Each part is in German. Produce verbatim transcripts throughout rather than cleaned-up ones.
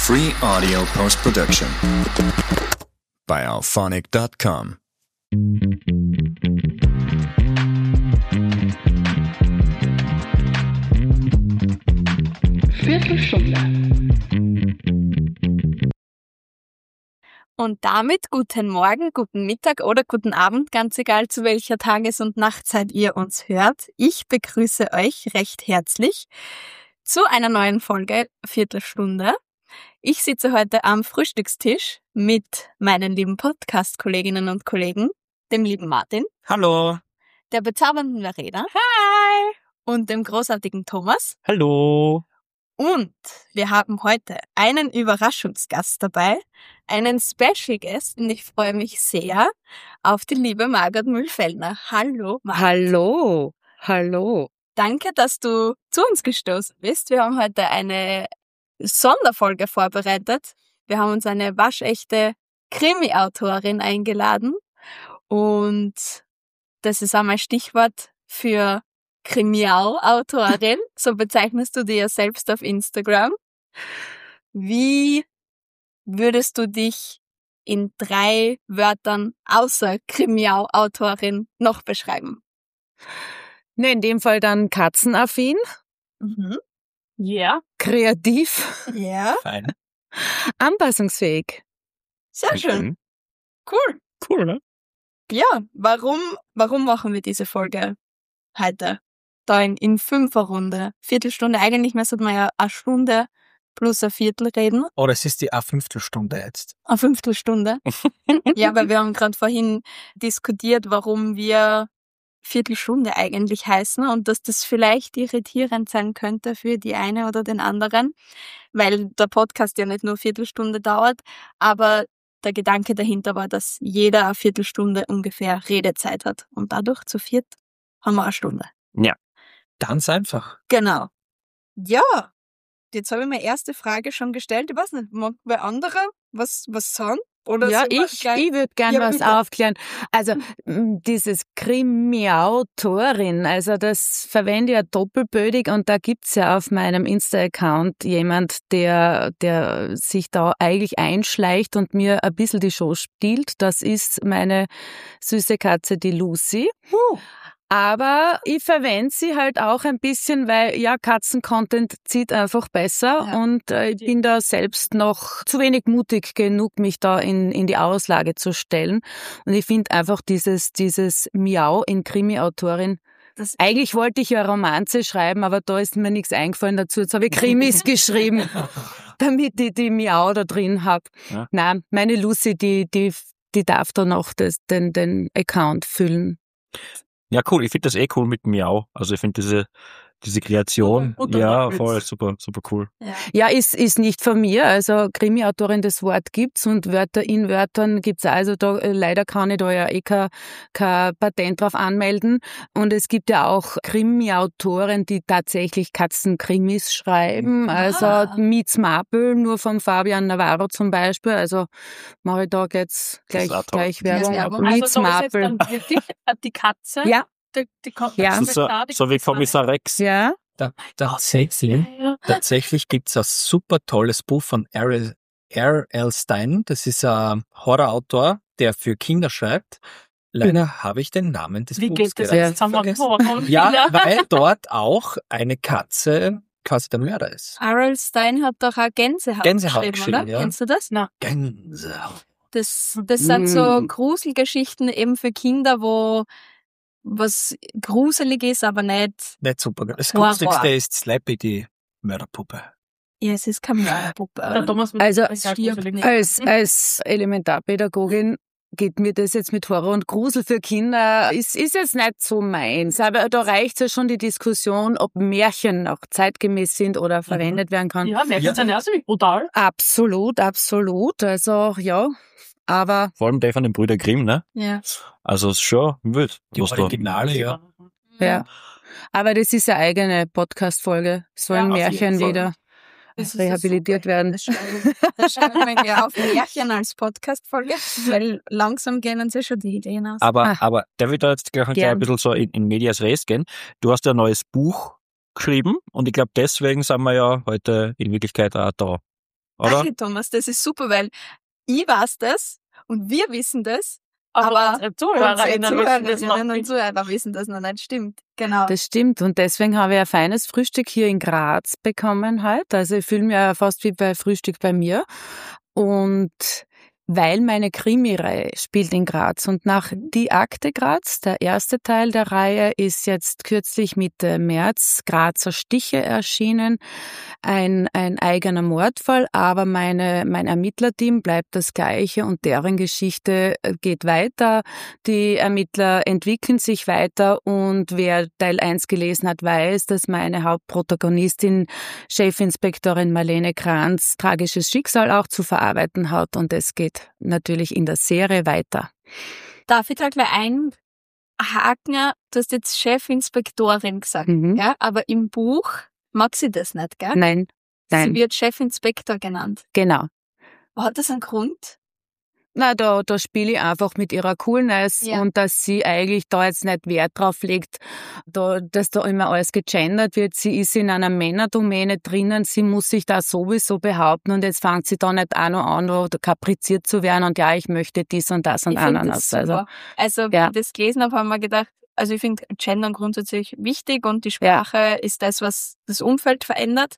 Free audio post-production by alphonic dot com. Viertelstunde. Und damit guten Morgen, guten Mittag oder guten Abend, ganz egal zu welcher Tages- und Nachtzeit ihr uns hört. Ich begrüße euch recht herzlich zu einer neuen Folge Viertelstunde. Ich sitze heute am Frühstückstisch mit meinen lieben Podcast-Kolleginnen und Kollegen, dem lieben Martin. Hallo. Der bezaubernden Verena. Hi. Und dem großartigen Thomas. Hallo. Und wir haben heute einen Überraschungsgast dabei, einen Special Guest, und ich freue mich sehr auf die liebe Margot Mühlfellner. Hallo, Margot. Hallo, hallo. Danke, dass du zu uns gestoßen bist. Wir haben heute eine Sonderfolge vorbereitet. Wir haben uns eine waschechte Krimi-Autorin eingeladen und das ist einmal Stichwort für Krimiau-Autorin, so bezeichnest du dich ja selbst auf Instagram. Wie würdest du dich in drei Wörtern außer Krimiau-Autorin noch beschreiben? Ne, in dem Fall dann katzenaffin. Mhm. Ja. Kreativ. Ja. Fein. Anpassungsfähig. Sehr schön. Mhm. Cool. Cool, ne? Ja, warum, warum machen wir diese Folge heute? Da in, in Fünferrunde. Viertelstunde, eigentlich müsste man ja eine Stunde plus ein Viertel reden. Oh, das ist die A-Fünftelstunde jetzt. Eine Fünftelstunde. Ja, weil wir haben gerade vorhin diskutiert, warum wir Viertelstunde eigentlich heißen und dass das vielleicht irritierend sein könnte für die eine oder den anderen, weil der Podcast ja nicht nur Viertelstunde dauert, aber der Gedanke dahinter war, dass jeder eine Viertelstunde ungefähr Redezeit hat und dadurch zu viert haben wir eine Stunde. Ja. Ganz einfach. Genau. Ja, jetzt habe ich meine erste Frage schon gestellt. Ich weiß nicht, mag wer andere was, was sagen? Oder ja, sind wir ich, gleich- ich würde gern Ja, was bitte. aufklären. Also m, dieses Krimi-Autorin, also das verwende ich ja doppelbödig und da gibt's ja auf meinem Insta-Account jemand, der, der sich da eigentlich einschleicht und mir ein bisschen die Show spielt. Das ist meine süße Katze, die Lucy. Uh. Aber ich verwende sie halt auch ein bisschen, weil ja, Katzen-Content zieht einfach besser Ja. und äh, ich bin da selbst noch zu wenig mutig genug, mich da in, in die Auslage zu stellen. Und ich finde einfach dieses, dieses Miau in Krimi-Autorin. Das- Eigentlich wollte ich ja Romanze schreiben, aber da ist mir nichts eingefallen dazu. Jetzt habe ich Krimis geschrieben, damit ich die Miau da drin habe. Ja. Nein, meine Lucy, die, die, die darf da noch das, den, den Account füllen. Ja, cool. Ich finde das eh cool mit Miau. Also ich finde diese, diese Kreation, Und der ja, Wortwitz. voll, super, super cool. Ja. Ja, ist, ist nicht von mir. Also Krimi-Autorin, das Wort gibt's und Wörter in Wörtern gibt's auch. Also da, äh, leider kann ich da ja eh kein, kein Patent drauf anmelden. Und es gibt ja auch Krimi-Autoren, die tatsächlich Katzenkrimis schreiben. Also Ah. Meets Marple, nur von Fabian Navarro zum Beispiel. Also mache ich da jetzt gleich, ist auch toll. gleich Ja, Werbung. Werbung. Meets Also da ist jetzt Marple. dann wirklich die Katze, Ja, die, die kommt Ja. Das ist so, so wie Kommissar Rex. ja. Da, tatsächlich, tatsächlich gibt's ein super tolles Buch von R L Stein. Das ist ein Horrorautor, der für Kinder schreibt. Leider habe ich den Namen des Wie Buches geht das gerade jetzt? Haben wir vergessen. Horror- Ja, weil dort auch eine Katze quasi der Mörder ist. R L Stein hat doch auch Gänsehaut, Gänsehaut geschrieben, geschrieben, oder? ja. Kennst du das? Na, Gänsehaut. Das, das sind so Mm. Gruselgeschichten eben für Kinder, wo was gruselig ist, aber nicht. Nicht super. Das Horror. Gruseligste ist Slappy, die Mörderpuppe. Ja, es ist keine Mörderpuppe. der Thomas Also, stirbt nicht. Als, als Elementarpädagogin geht mir das jetzt mit Horror und Grusel für Kinder, ist, ist jetzt nicht so meins. Aber da reicht ja schon die Diskussion, ob Märchen auch zeitgemäß sind oder verwendet werden kann. Ja, Märchen Ja. sind ja ziemlich brutal. Absolut, absolut. Also, ja. Aber Vor allem der von den Brüder Grimm, ne? Ja. Also ist schon wild. Die was da- Originale, ja. ja. Aber das ist eine eigene Podcast-Folge. Sollen Ja, auf Märchen jeden Fall. wieder Das ist ja rehabilitiert super. werden. Das schreiben, das schreiben wir ja auf Märchen als Podcast-Folge, weil langsam gehen uns ja schon die Ideen aus. Aber, Ah. aber der wird da jetzt gleich, gleich Gern. ein bisschen so in, in Medias Res gehen. Du hast ja ein neues Buch geschrieben und ich glaube, deswegen sind wir ja heute in Wirklichkeit auch da. oder? Danke, Thomas, das ist super, weil ich weiß das und wir wissen das, Aber, aber unsere Zuhörerinnen unsere wissen das noch Zuhörerinnen und nicht. Zuhörer wissen das noch nicht. Stimmt, genau. Das stimmt und deswegen habe ich ein feines Frühstück hier in Graz bekommen halt. Also ich fühle mich ja fast wie bei Frühstück bei mir. Und weil meine Krimireihe spielt in Graz und nach Die Akte Graz, der erste Teil der Reihe, ist jetzt kürzlich Mitte März Grazer Stiche erschienen. Ein, ein eigener Mordfall, aber meine, mein Ermittlerteam bleibt das gleiche und deren Geschichte geht weiter. Die Ermittler entwickeln sich weiter und wer Teil eins gelesen hat, weiß, dass meine Hauptprotagonistin, Chefinspektorin Marlene Kranz, tragisches Schicksal auch zu verarbeiten hat und es geht natürlich in der Serie weiter. Darf ich da gleich einhaken? Du hast jetzt Chefinspektorin gesagt, Mhm. ja? Aber im Buch mag sie das nicht, gell? Nein, Sie nein, wird Chefinspektor genannt. genau. Hat das einen Grund? Na, da, da spiele ich einfach mit ihrer Coolness Ja. und dass sie eigentlich da jetzt nicht Wert drauf legt, da, dass da immer alles gegendert wird. Sie ist in einer Männerdomäne drinnen, sie muss sich da sowieso behaupten und jetzt fängt sie da nicht auch noch an, da kapriziert zu werden und ja, ich möchte dies und das und Ich finde Ananas. das super. Also, ja. wie ich das gelesen habe, haben wir gedacht, also ich finde Gendern grundsätzlich wichtig und die Sprache ist das, was das Umfeld verändert.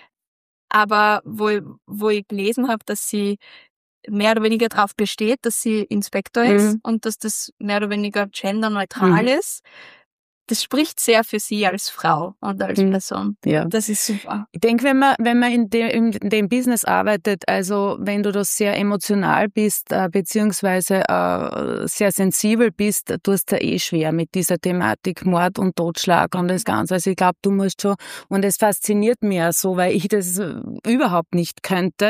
Aber wo, ich- wo ich gelesen habe, dass sie mehr oder weniger darauf besteht, dass sie Inspektor ist Mhm. und dass das mehr oder weniger genderneutral Mhm. ist, das spricht sehr für sie als Frau und als Mhm. Person. Ja. Das ist super. Ich denke, wenn man, wenn man in, de, in dem Business arbeitet, also wenn du da sehr emotional bist, äh, beziehungsweise äh, sehr sensibel bist, tust du eh schwer mit dieser Thematik Mord und Totschlag und das Ganze. Also ich glaube, du musst schon, und es fasziniert mich ja so, weil ich das äh, überhaupt nicht könnte.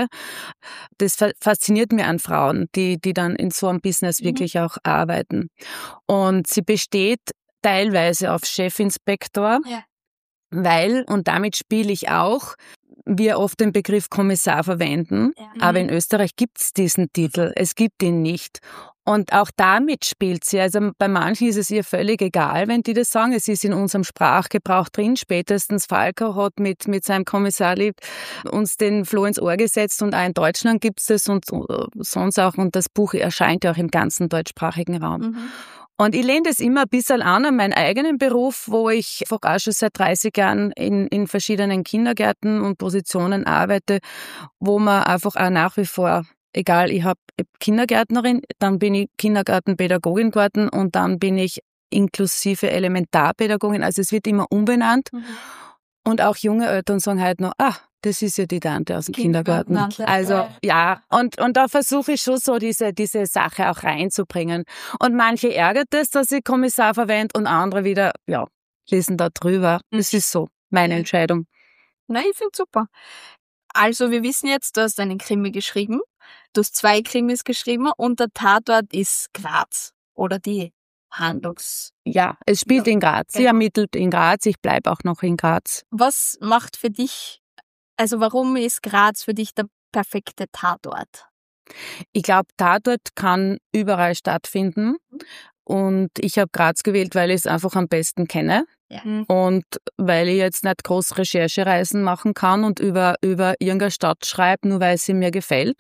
Das fa- fasziniert mich an Frauen, die, die dann in so einem Business Mhm. wirklich auch arbeiten. Und sie besteht teilweise auf Chefinspektor, Ja. weil, und damit spiele ich auch, wir oft den Begriff Kommissar verwenden, Ja. aber in Österreich gibt's diesen Titel, es gibt ihn nicht. Und auch damit spielt sie, also bei manchen ist es ihr völlig egal, wenn die das sagen, es ist in unserem Sprachgebrauch drin, spätestens Falco hat mit, mit seinem Kommissarlieb uns den Floh ins Ohr gesetzt und auch in Deutschland gibt's das und äh, sonst auch, und das Buch erscheint ja auch im ganzen deutschsprachigen Raum. Mhm. Und ich lehne das immer ein bisschen an an meinen eigenen Beruf, wo ich auch schon seit dreißig Jahren in, in verschiedenen Kindergärten und Positionen arbeite, wo man einfach auch nach wie vor, egal, ich habe Kindergärtnerin, dann bin ich Kindergartenpädagogin geworden und dann bin ich inklusive Elementarpädagogin, also es wird immer umbenannt. Mhm. Und auch junge Eltern sagen halt noch, ah, das ist ja die Tante aus dem Kindergarten. Kindergartentante. Also ja, und, und da versuche ich schon so diese, diese Sache auch reinzubringen. Und manche ärgert es, dass ich Kommissar verwende und andere wieder, ja, lesen da drüber. Das ist so meine Entscheidung. Nein, ich finde super. Also wir wissen jetzt, du hast einen Krimi geschrieben, du hast zwei Krimis geschrieben und der Tatort ist Graz oder die Handlungs... Ja, es spielt Ja, in Graz. Sie genau. ermittelt in Graz, ich bleibe auch noch in Graz. Was macht für dich, also warum ist Graz für dich der perfekte Tatort? Ich glaube, Tatort kann überall stattfinden. Und ich habe Graz gewählt, weil ich es einfach am besten kenne. Ja. Und weil ich jetzt nicht groß Recherchereisen machen kann und über, über irgendeine Stadt schreibe, nur weil sie mir gefällt.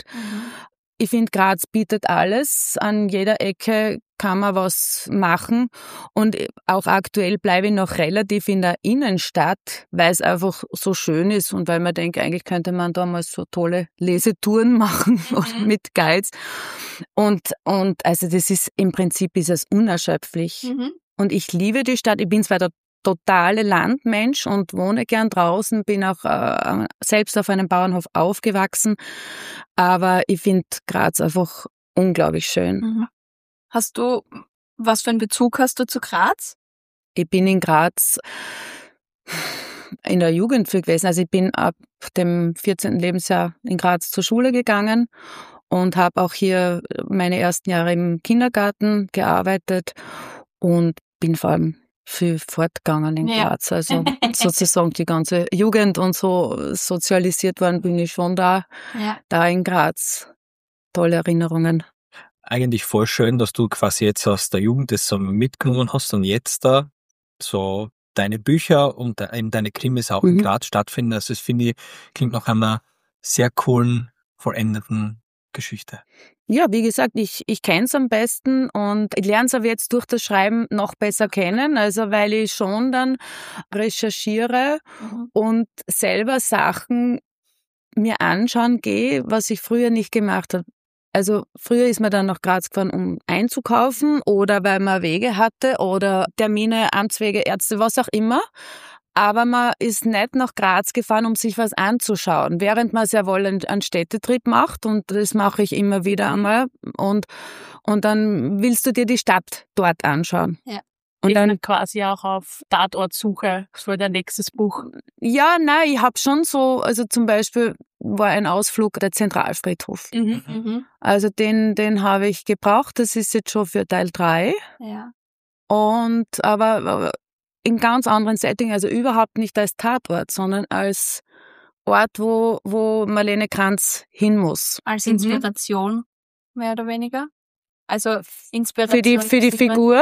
Ich finde, Graz bietet alles. An jeder Ecke kann man was machen. Und auch aktuell bleibe ich noch relativ in der Innenstadt, weil es einfach so schön ist und weil man denkt, eigentlich könnte man da mal so tolle Lesetouren machen oder mit Guides. Und, und also das ist, im Prinzip ist es unerschöpflich. Mhm. Und ich liebe die Stadt. Ich bin zwar der totale Landmensch und wohne gern draußen, bin auch äh, selbst auf einem Bauernhof aufgewachsen, aber ich finde Graz einfach unglaublich schön. Mhm. Hast du, was für einen Bezug hast du zu Graz? Ich bin in Graz in der Jugend viel gewesen. Also ich bin ab dem vierzehnten Lebensjahr in Graz zur Schule gegangen und habe auch hier meine ersten Jahre im Kindergarten gearbeitet und bin vor allem viel fortgegangen in Ja. Graz. Also sozusagen die ganze Jugend und so sozialisiert worden bin ich schon da, Ja. da in Graz. Tolle Erinnerungen. Eigentlich voll schön, dass du quasi jetzt aus der Jugend das so mitgenommen hast und jetzt da so deine Bücher und eben deine Krimis auch in Mhm. Graz stattfinden. Also das finde ich, klingt nach einer sehr coolen vollendeten Geschichte? Ja, wie gesagt, ich, ich kenne es am besten und ich lerne es aber jetzt durch das Schreiben noch besser kennen, also weil ich schon dann recherchiere Mhm. und selber Sachen mir anschauen gehe, was ich früher nicht gemacht habe. Also früher ist man dann nach Graz gefahren, um einzukaufen oder weil man Wege hatte oder Termine, Amtswege, Ärzte, was auch immer. Aber man ist nicht nach Graz gefahren, um sich was anzuschauen, während man sehr wohl einen, einen Städtetrip macht und das mache ich immer wieder einmal und, und dann willst du dir die Stadt dort anschauen. Ja. Und Ich dann, bin quasi auch auf Tatortsuche für dein nächstes Buch. ja, nein, ich habe schon so, also zum Beispiel war ein Ausflug der Zentralfriedhof. Mhm. Mhm. Also den, den habe ich gebraucht, das ist jetzt schon für Teil drei. Ja. Und aber, aber in ganz anderen Setting, also überhaupt nicht als Tatort, sondern als Ort, wo, wo Marlene Kranz hin muss. Als Mhm. Inspiration, mehr oder weniger. Also Inspiration. Für die, für die sieht man- Figur,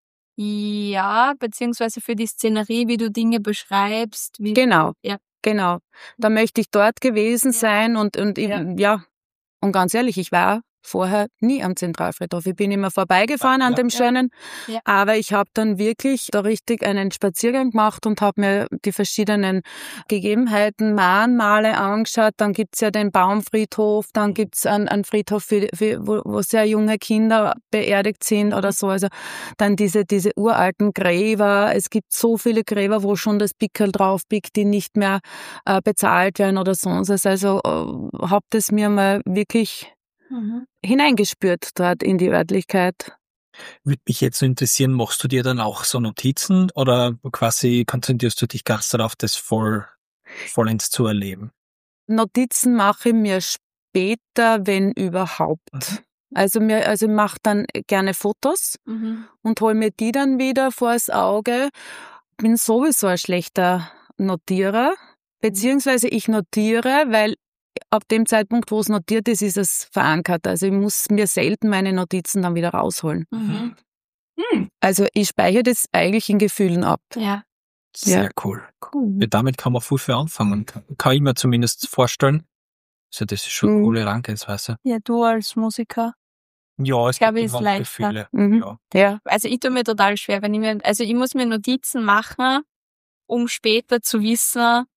Ja, beziehungsweise für die Szenerie, wie du Dinge beschreibst. Wie genau, Ja. genau. Da möchte ich dort gewesen Ja. sein und, und Ja. ja. ja, und ganz ehrlich, ich war vorher nie am Zentralfriedhof. Ich bin immer vorbeigefahren an Ja. dem Ja. schönen, Ja. aber ich habe dann wirklich da richtig einen Spaziergang gemacht und habe mir die verschiedenen Gegebenheiten, Mahnmale angeschaut. Dann gibt's ja den Baumfriedhof, dann gibt's einen, einen Friedhof, für, für, wo, wo sehr junge Kinder beerdigt sind oder so. Also dann diese, diese uralten Gräber. Es gibt so viele Gräber, wo schon das Pickel drauf biegt, die nicht mehr äh, bezahlt werden oder sonst was. Also äh, habe das mir mal wirklich Mhm. hineingespürt dort in die Örtlichkeit. Würde mich jetzt so interessieren, machst du dir dann auch so Notizen oder quasi konzentrierst du dich ganz darauf, das voll, vollends zu erleben? Notizen mache ich mir später, wenn überhaupt. Mhm. Also mir, also ich mache dann gerne Fotos Mhm. und hole mir die dann wieder vors Auge. Bin sowieso ein schlechter Notierer, beziehungsweise ich notiere, weil ab dem Zeitpunkt, wo es notiert ist, ist es verankert. Also ich muss mir selten meine Notizen dann wieder rausholen. Mhm. Hm. Also ich speichere das eigentlich in Gefühlen ab. Ja. Sehr Ja. cool. Cool. Ja, damit kann man viel für anfangen. Kann, kann ich mir zumindest vorstellen. Also das ist schon eine Mhm. coole Herangehensweise. Ja, du als Musiker. Ja, es Ich glaube, gibt ist immer leichter. Gefühle. Mhm. Ja. Ja. Also ich tue mir total schwer, wenn ich mir, also ich muss mir Notizen machen, um später zu wissen,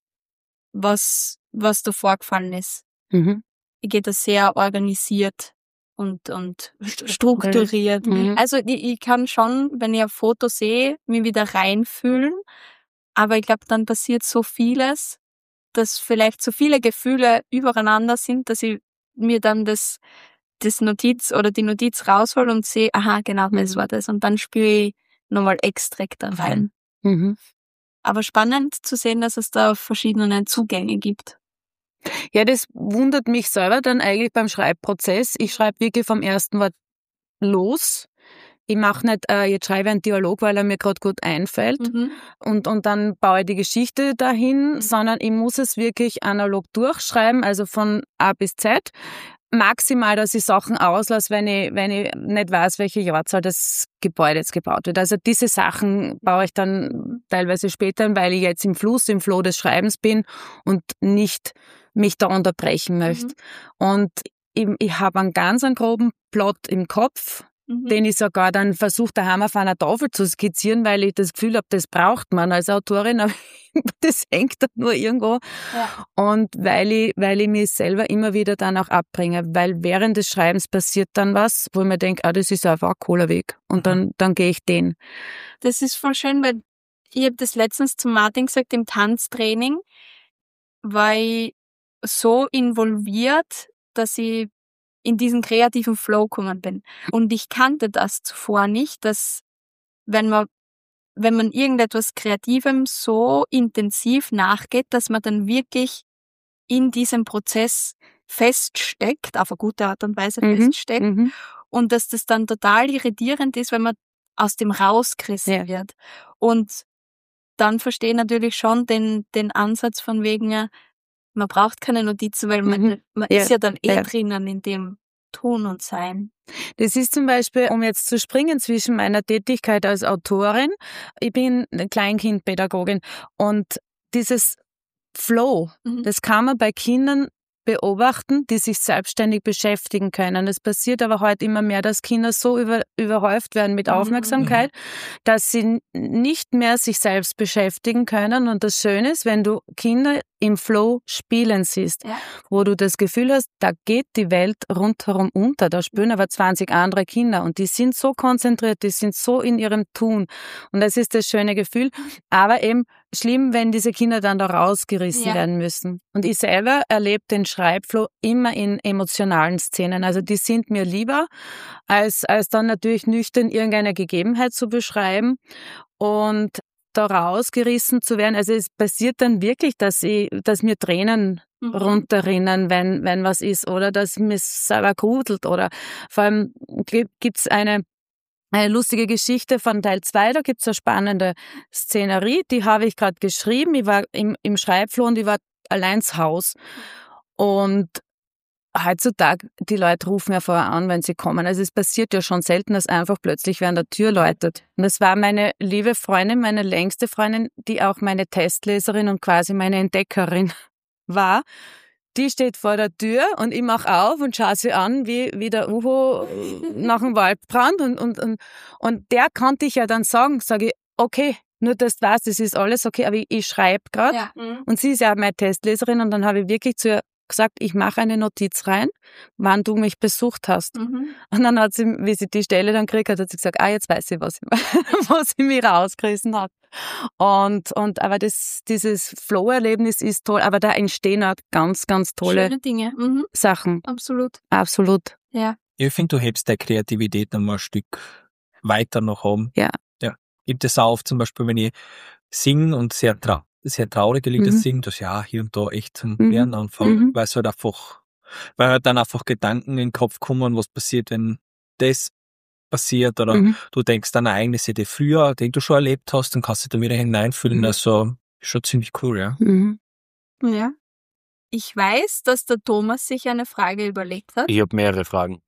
was, was da vorgefallen ist. Mhm. Ich gehe da sehr organisiert und, und st- strukturiert. Mhm. Also ich, ich kann schon, wenn ich ein Foto sehe, mich wieder reinfühlen, aber ich glaube, dann passiert so vieles, dass vielleicht so viele Gefühle übereinander sind, dass ich mir dann das, das Notiz oder die Notiz raushol und sehe, aha, genau, das Mhm. war das. Und dann spüre ich nochmal Extrakte rein. Mhm. Aber spannend zu sehen, dass es da verschiedene Zugänge gibt. Ja, das wundert mich selber dann eigentlich beim Schreibprozess. Ich schreibe wirklich vom ersten Wort los. Ich mache nicht, äh, jetzt schreibe ich einen Dialog, weil er mir gerade gut einfällt Mhm. und, und dann baue ich die Geschichte dahin, Mhm. sondern ich muss es wirklich analog durchschreiben, also von A bis Z. Maximal, dass ich Sachen auslasse, wenn ich, wenn ich nicht weiß, welche Jahrzahl das Gebäude jetzt gebaut wird. Also diese Sachen baue ich dann teilweise später, weil ich jetzt im Fluss, im Flow des Schreibens bin und nicht mich da unterbrechen möchte. Und ich, ich habe einen ganz einen groben Plot im Kopf, Mhm. den ich sogar dann versuche, daheim auf einer Tafel zu skizzieren, weil ich das Gefühl habe, das braucht man als Autorin, aber das hängt dann nur irgendwo. Ja. Und weil ich, weil ich mich selber immer wieder dann auch abbringe, weil während des Schreibens passiert dann was, wo ich mir denke, ah, das ist einfach ein cooler Weg. Und dann, dann gehe ich den. Das ist voll schön, weil ich habe das letztens zu Martin gesagt, im Tanztraining war ich so involviert, dass ich in diesen kreativen Flow gekommen bin. Und ich kannte das zuvor nicht, dass wenn man, wenn man irgendetwas Kreativem so intensiv nachgeht, dass man dann wirklich in diesem Prozess feststeckt, auf eine gute Art und Weise Mhm. feststeckt, Mhm. und dass das dann total irritierend ist, wenn man aus dem rausgerissen Ja. wird. Und dann verstehe ich natürlich schon den, den Ansatz von wegen, ja, man braucht keine Notizen, weil man, Mhm. man Ja. ist ja dann eh Ja. drinnen in dem Tun und Sein. Das ist zum Beispiel, um jetzt zu springen zwischen meiner Tätigkeit als Autorin, ich bin eine Kleinkindpädagogin und dieses Flow, Mhm. das kann man bei Kindern beobachten, die sich selbstständig beschäftigen können. Es passiert aber heute immer mehr, dass Kinder so über, überhäuft werden mit Aufmerksamkeit, mhm. dass sie nicht mehr sich selbst beschäftigen können. Und das Schöne ist, wenn du Kinder im Flow spielen siehst, ja. wo du das Gefühl hast, da geht die Welt rundherum unter, da spielen aber zwanzig andere Kinder und die sind so konzentriert, die sind so in ihrem Tun und das ist das schöne Gefühl, aber eben schlimm, wenn diese Kinder dann da rausgerissen ja. werden müssen. Und ich selber erlebe den Schreibflow immer in emotionalen Szenen, also die sind mir lieber, als, als dann natürlich nüchtern irgendeine Gegebenheit zu beschreiben und da rausgerissen zu werden. Also es passiert dann wirklich, dass ich, dass mir Tränen mhm. runterrinnen, wenn, wenn was ist, oder dass mir selber grudelt, oder vor allem gibt's eine, eine lustige Geschichte von Teil zwei, da gibt's eine spannende Szenerie, die habe ich gerade geschrieben, ich war im, im Schreibflow und ich war allein zu Hause und heutzutage, die Leute rufen ja vorher an, wenn sie kommen. Also es passiert ja schon selten, dass einfach plötzlich wer an der Tür läutet. Und das war meine liebe Freundin, meine längste Freundin, die auch meine Testleserin und quasi meine Entdeckerin war. Die steht vor der Tür und ich mache auf und schaue sie an, wie, wie der Uhu nach dem Waldbrand. Und, und, und, und der konnte ich ja dann sagen, sage ich, okay, nur dass du weißt, das ist alles okay, aber ich, ich schreibe gerade. Ja. Mhm. Und sie ist ja meine Testleserin und dann habe ich wirklich zu ihr gesagt, ich mache eine Notiz rein, wann du mich besucht hast. Mhm. Und dann hat sie, wie sie die Stelle dann gekriegt hat, hat sie gesagt, ah, jetzt weiß ich, was sie, was sie mir rausgerissen hat. Und, und, aber das, dieses Flow-Erlebnis ist toll, aber da entstehen auch ganz, ganz tolle schöne Dinge. Mhm. Sachen. Absolut. Absolut. Ja. Ich finde, du hebst deine Kreativität noch mal ein Stück weiter nach oben. Ja. Ja. Gibt es auf, zum Beispiel, wenn ich singe und sehr trau sehr traurige Lieder mhm. singen, das ja hier und da echt zum mhm. Lernen anfangen, mhm. weil es halt einfach, weil halt dann einfach Gedanken in den Kopf kommen, was passiert, wenn das passiert, oder mhm. du denkst an Ereignisse, die früher, die du schon erlebt hast, dann kannst du da wieder hineinfühlen, mhm. also schon ziemlich cool, ja. Mhm. Ja. Ich weiß, dass der Thomas sich eine Frage überlegt hat. Ich habe mehrere Fragen.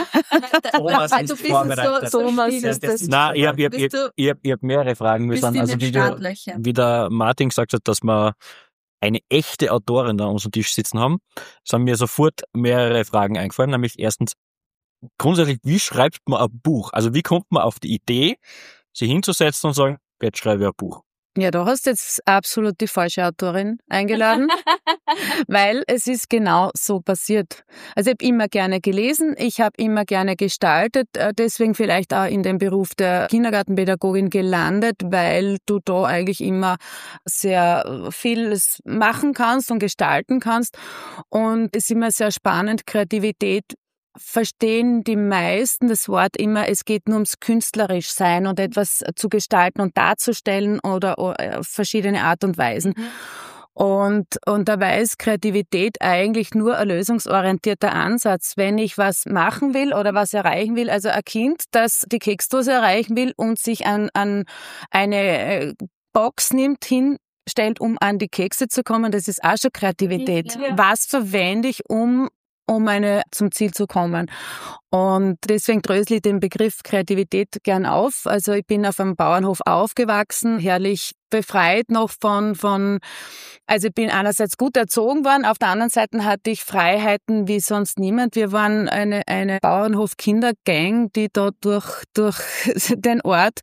Thomas du bist vorbereitet. so, Thomas ist das. Nein, ich habe ich hab, ich hab, ich hab, ich hab mehrere Fragen. Wir sind, also wie, der, wie der Martin gesagt hat, dass wir eine echte Autorin da an unserem Tisch sitzen haben, sind mir sofort mehrere Fragen eingefallen. Nämlich erstens, grundsätzlich, wie schreibt man ein Buch? Also wie kommt man auf die Idee, sich hinzusetzen und sagen, jetzt schreibe ich ein Buch? Ja, du hast jetzt absolut die falsche Autorin eingeladen, weil es ist genau so passiert. Also ich habe immer gerne gelesen, ich habe immer gerne gestaltet, deswegen vielleicht auch in den Beruf der Kindergartenpädagogin gelandet, weil du da eigentlich immer sehr vieles machen kannst und gestalten kannst. Und es ist immer sehr spannend, Kreativität verstehen die meisten das Wort immer, es geht nur ums künstlerisch sein und etwas zu gestalten und darzustellen oder, oder verschiedene Art und Weisen. Mhm. Und, und dabei ist Kreativität eigentlich nur ein lösungsorientierter Ansatz. Wenn ich was machen will oder was erreichen will, also ein Kind, das die Keksdose erreichen will und sich an, an eine Box nimmt, hinstellt, um an die Kekse zu kommen, das ist auch schon Kreativität. Ja. Was verwende ich, um um eine zum Ziel zu kommen. Und deswegen drösel ich den Begriff Kreativität gern auf. Also ich bin auf einem Bauernhof aufgewachsen, herrlich befreit noch von, von, also ich bin einerseits gut erzogen worden, auf der anderen Seite hatte ich Freiheiten wie sonst niemand. Wir waren eine, eine Bauernhof-Kindergang, die da durch, durch den Ort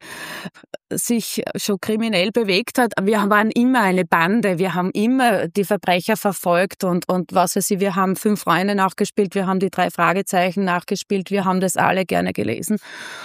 sich schon kriminell bewegt hat. Wir waren immer eine Bande, wir haben immer die Verbrecher verfolgt und, und was weiß ich, wir haben Fünf Freunde nachgespielt, wir haben die drei Fragezeichen nachgespielt, wir haben das alle gerne gelesen.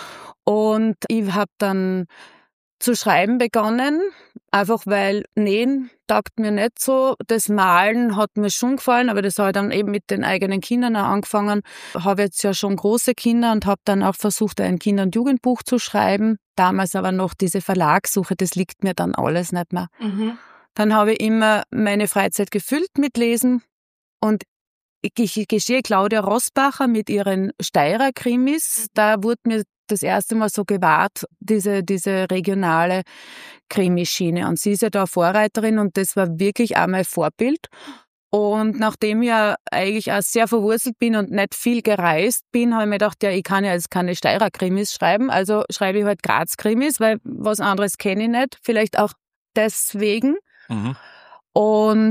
Und ich habe dann zu schreiben begonnen, einfach weil Nähen taugt mir nicht so. Das Malen hat mir schon gefallen, aber das habe ich dann eben mit den eigenen Kindern auch angefangen. Habe jetzt ja schon große Kinder und habe dann auch versucht, ein Kinder- und Jugendbuch zu schreiben. Damals aber noch diese Verlagssuche, das liegt mir dann alles nicht mehr. Mhm. Dann habe ich immer meine Freizeit gefüllt mit Lesen und ich gestehe, Claudia Rossbacher mit ihren Steirer-Krimis, da wurde mir das erste Mal so gewahrt, diese, diese regionale Krimischiene. Und sie ist ja da Vorreiterin und das war wirklich auch mein Vorbild. Und nachdem ich ja eigentlich auch sehr verwurzelt bin und nicht viel gereist bin, habe ich mir gedacht, ja, ich kann ja jetzt keine Steirer-Krimis schreiben, also schreibe ich halt Graz-Krimis, weil was anderes kenne ich nicht. Vielleicht auch deswegen. Mhm. Und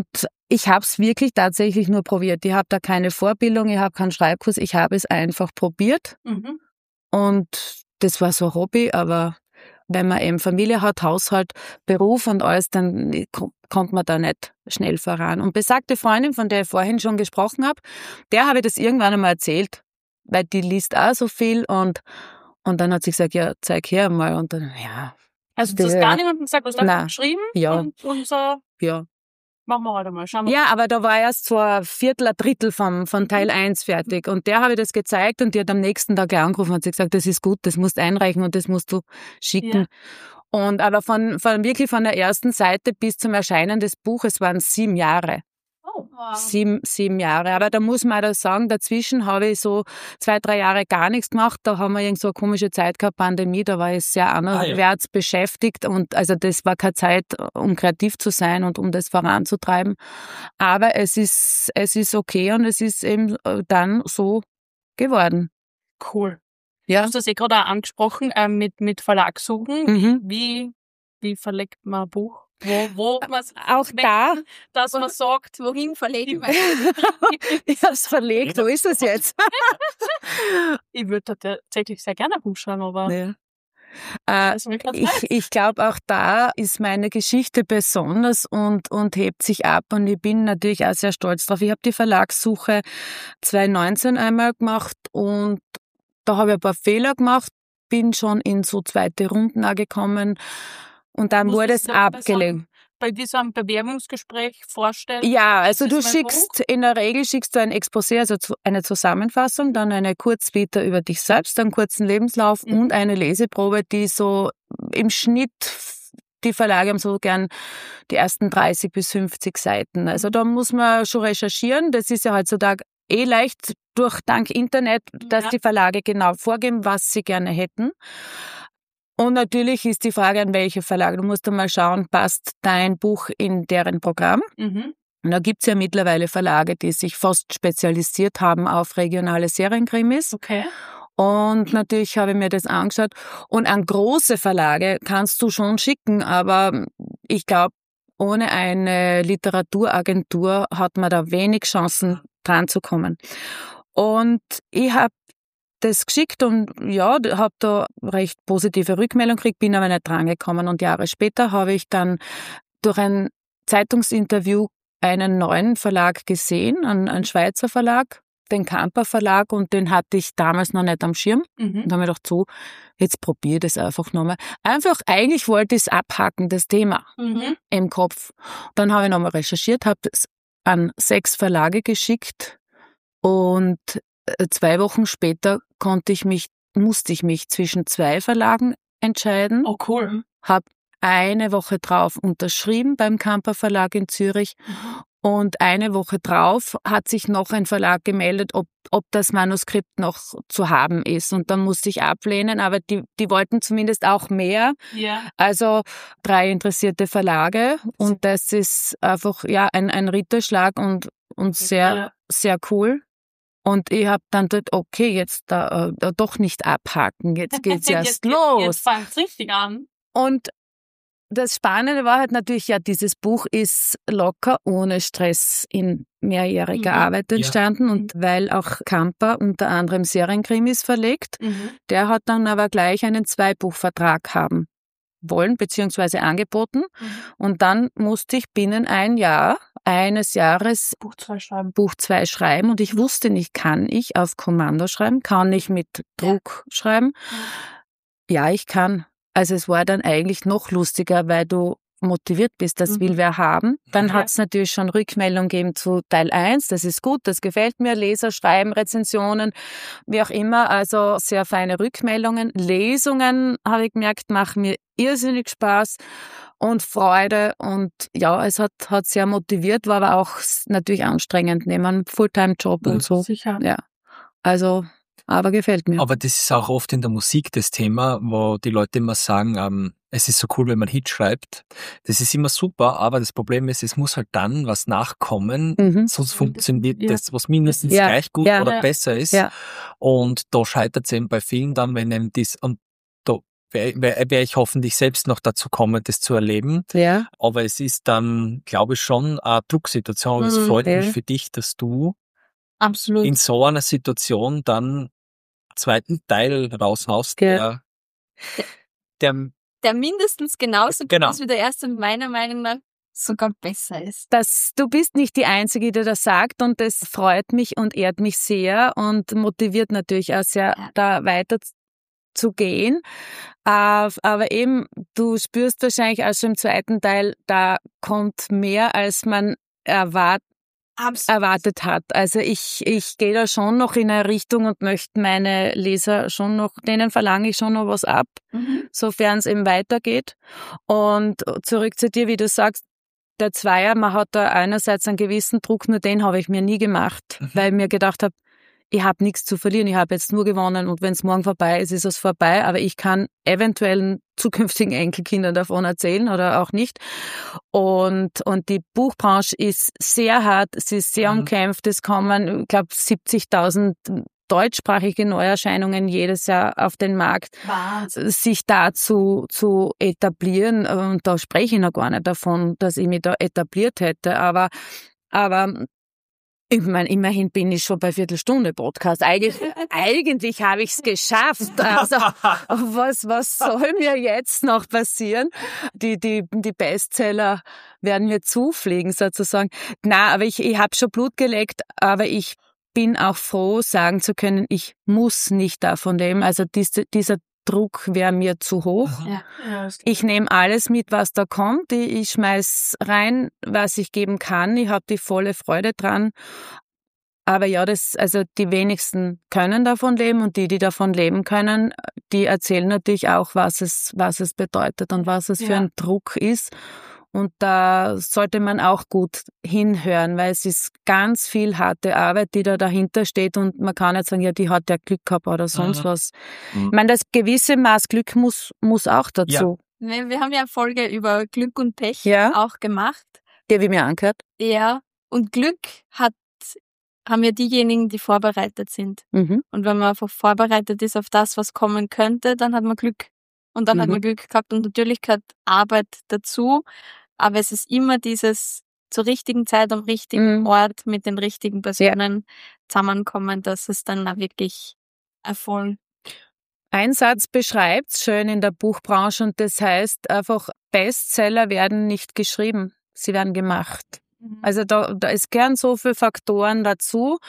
ich habe es wirklich tatsächlich nur probiert. Ich habe da keine Vorbildung, ich habe keinen Schreibkurs, ich habe es einfach probiert. Mhm. Und das war so ein Hobby, aber wenn man eben Familie hat, Haushalt, Beruf und alles, dann kommt man da nicht schnell voran. Und besagte Freundin, von der ich vorhin schon gesprochen habe, der habe ich das irgendwann einmal erzählt, weil die liest auch so viel und, und dann hat sie gesagt, ja, zeig her mal. Und dann, ja. Also du hast ja, gar niemandem gesagt, du hast einfach geschrieben ja. und, und so, ja. machen wir heute mal, schauen wir. Ja, aber da war erst so ein Viertel, ein Drittel von, von Teil eins fertig. Und der habe ich das gezeigt und die hat am nächsten Tag angerufen und hat gesagt, das ist gut, das musst du einreichen und das musst du schicken. Ja. Und aber von, von wirklich von der ersten Seite bis zum Erscheinen des Buches waren sieben Jahre. Oh, wow. Sieben, sieben Jahre. Aber da muss man auch sagen, dazwischen habe ich so zwei, drei Jahre gar nichts gemacht. Da haben wir irgend so eine komische Zeit gehabt, Pandemie, da war ich sehr anderwärts ah, ja. beschäftigt. Und also das war keine Zeit, um kreativ zu sein und um das voranzutreiben. Aber es ist, es ist okay und es ist eben dann so geworden. Cool. Ja. Du hast das eh gerade auch angesprochen, äh, mit, mit Verlagssuchen. Mhm. Wie, wie verlegt man ein Buch? Wo, wo man auch da, dass man sagt, wohin verlegen wir? Ich habe es verlegt, wo ist es jetzt? Ich würde tatsächlich sehr gerne ein Buch schreiben, aber ja. äh, ich, ich glaube, auch da ist meine Geschichte besonders und, und hebt sich ab und ich bin natürlich auch sehr stolz drauf. Ich habe die Verlagssuche zwanzig neunzehn einmal gemacht und da habe ich ein paar Fehler gemacht, bin schon in so zweite Runden auch gekommen. Und dann wurde es abgelehnt. Bei diesem Bewerbungsgespräch vorstellen? Ja, also du schickst, in der Regel schickst du ein Exposé, also eine Zusammenfassung, dann eine Kurzvita über dich selbst, einen kurzen Lebenslauf mhm. und eine Leseprobe, die so im Schnitt, die Verlage haben so gern die ersten dreißig bis fünfzig Seiten. Also da muss man schon recherchieren. Das ist ja heutzutage eh leicht durch dank Internet, dass ja. die Verlage genau vorgeben, was sie gerne hätten. Und natürlich ist die Frage, an welche Verlage. Du musst einmal schauen, passt dein Buch in deren Programm? Mhm. Und da gibt's ja mittlerweile Verlage, die sich fast spezialisiert haben auf regionale Serienkrimis. Okay. Und natürlich habe ich mir das angeschaut. Und an große Verlage kannst du schon schicken, aber ich glaube, ohne eine Literaturagentur hat man da wenig Chancen, dran zu kommen. Und ich habe das geschickt und ja, habe da recht positive Rückmeldung gekriegt, bin aber nicht drangekommen. Und Jahre später habe ich dann durch ein Zeitungsinterview einen neuen Verlag gesehen, einen, einen Schweizer Verlag, den Kamper Verlag, und den hatte ich damals noch nicht am Schirm. Mhm. Und habe mir gedacht, so, jetzt probiere das einfach nochmal. Einfach, eigentlich wollte ich es abhaken, das Thema mhm. im Kopf. Dann habe ich nochmal recherchiert, habe es an sechs Verlage geschickt und zwei Wochen später konnte ich mich, musste ich mich zwischen zwei Verlagen entscheiden. Oh, cool. Habe eine Woche drauf unterschrieben beim Kamper Verlag in Zürich. Mhm. Und eine Woche drauf hat sich noch ein Verlag gemeldet, ob, ob das Manuskript noch zu haben ist. Und dann musste ich ablehnen, aber die, die wollten zumindest auch mehr. Ja. Also drei interessierte Verlage. Und das ist einfach ja ein, ein Ritterschlag und, und sehr, ja. sehr cool. Und ich habe dann dort, okay, jetzt da, äh, doch nicht abhaken, jetzt geht's erst jetzt, los. Jetzt fängt's richtig an. Und das Spannende war halt natürlich, ja, dieses Buch ist locker, ohne Stress in mehrjähriger mhm. Arbeit entstanden. Ja. Und weil auch Kamper unter anderem Serienkrimis verlegt, mhm. der hat dann aber gleich einen Zweibuchvertrag haben wollen, beziehungsweise angeboten. Mhm. Und dann musste ich binnen ein Jahr, eines Jahres Buch zwei schreiben. Buch zwei schreiben. Und ich wusste nicht, kann ich auf Kommando schreiben? Kann ich mit Druck ja. schreiben? Mhm. Ja, ich kann. Also es war dann eigentlich noch lustiger, weil du motiviert bist, das mhm. will wer haben. Dann ja. hat es natürlich schon Rückmeldung gegeben zu Teil eins, das ist gut, das gefällt mir, Leser schreiben, Rezensionen, wie auch immer, also sehr feine Rückmeldungen. Lesungen, habe ich gemerkt, machen mir irrsinnig Spaß und Freude und ja, es hat, hat sehr motiviert, war aber auch natürlich anstrengend, neben einem Fulltime-Job und so. Sicher. Ja, also... Aber gefällt mir. Aber das ist auch oft in der Musik das Thema, wo die Leute immer sagen, ähm, es ist so cool, wenn man Hit schreibt. Das ist immer super, aber das Problem ist, es muss halt dann was nachkommen, mhm. sonst funktioniert ja. das, was mindestens ja. gleich gut ja. oder ja. besser ist. Ja. Und da scheitert es eben bei vielen dann, wenn eben das, und da wäre wär, wär ich hoffentlich selbst noch dazu kommen, das zu erleben. Ja. Aber es ist dann, glaube ich, schon eine Drucksituation. Aber es Mhm, freut ja. mich für dich, dass du Absolut. in so einer Situation dann einen zweiten Teil raushaust, Ja. der, der, Der mindestens genauso gut Genau. ist wie der erste, meiner Meinung nach sogar besser ist. Das, du bist nicht die Einzige, die das sagt und das freut mich und ehrt mich sehr und motiviert natürlich auch sehr, Ja. da weiter zu gehen. Aber eben, du spürst wahrscheinlich auch schon im zweiten Teil, da kommt mehr, als man erwart Absolut. erwartet hat. Also ich, ich gehe da schon noch in eine Richtung und möchte meine Leser schon noch, denen verlange ich schon noch was ab, Mhm. sofern es eben weitergeht. Und zurück zu dir, wie du sagst, der Zweier, man hat da einerseits einen gewissen Druck, nur den habe ich mir nie gemacht, Mhm. weil ich mir gedacht habe, ich habe nichts zu verlieren, ich habe jetzt nur gewonnen und wenn es morgen vorbei ist, ist es vorbei, aber ich kann eventuellen zukünftigen Enkelkindern davon erzählen oder auch nicht. Und, und die Buchbranche ist sehr hart, sie ist sehr Mhm. umkämpft, es kommen, ich glaube, siebzigtausend deutschsprachige Neuerscheinungen jedes Jahr auf den Markt. Wahnsinn. Sich da zu, zu etablieren, und da spreche ich noch gar nicht davon, dass ich mich da etabliert hätte, aber, aber ich meine, immerhin bin ich schon bei Viertelstunde Podcast. Eigentlich, eigentlich habe ich es geschafft. Also, was, was soll mir jetzt noch passieren? Die, die, die Bestseller werden mir zufliegen, sozusagen. Na, aber ich, ich habe schon Blut geleckt, aber ich bin auch froh, sagen zu können, ich muss nicht davon leben. Also diese, dieser Druck wäre mir zu hoch. Ja. Ja, Ich nehme alles mit, was da kommt. Ich, ich schmeiß rein, was ich geben kann. Ich habe die volle Freude dran. Aber ja, das, also die wenigsten können davon leben und die, die davon leben können, die erzählen natürlich auch, was es, was es bedeutet und was es Ja. für ein Druck ist. Und da sollte man auch gut hinhören, weil es ist ganz viel harte Arbeit, die da dahinter steht und man kann nicht sagen, ja, die hat ja Glück gehabt oder sonst Mhm. was. Mhm. Ich meine, das gewisse Maß Glück muss, muss auch dazu. Wir wir haben ja eine Folge über Glück und Pech Ja. auch gemacht. Die habe ich mir angehört. Ja, und Glück hat, haben ja diejenigen, die vorbereitet sind. Mhm. Und wenn man einfach vorbereitet ist auf das, was kommen könnte, dann hat man Glück. Und dann hat Mhm. man Glück gehabt und natürlich gehört Arbeit dazu. Aber es ist immer dieses zur richtigen Zeit am richtigen Mhm. Ort mit den richtigen Personen zusammenkommen, dass es dann auch wirklich Erfolg. Ein Satz beschreibt's schön in der Buchbranche und das heißt einfach, Bestseller werden nicht geschrieben, sie werden gemacht. Also da, da es gehören so viele Faktoren dazu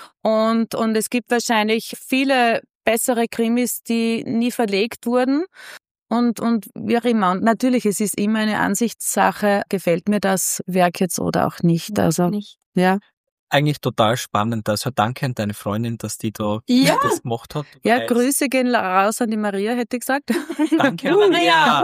und, und es gibt wahrscheinlich viele bessere Krimis, die nie verlegt wurden und, und wie auch immer. Und natürlich, es ist immer eine Ansichtssache, gefällt mir das Werk jetzt oder auch nicht. Also, nicht. ja. Eigentlich total spannend. Also danke an deine Freundin, dass die da Ja. das gemacht hat. Ja, Weil- Grüße gehen raus an die Maria, hätte ich gesagt. Danke, Maria.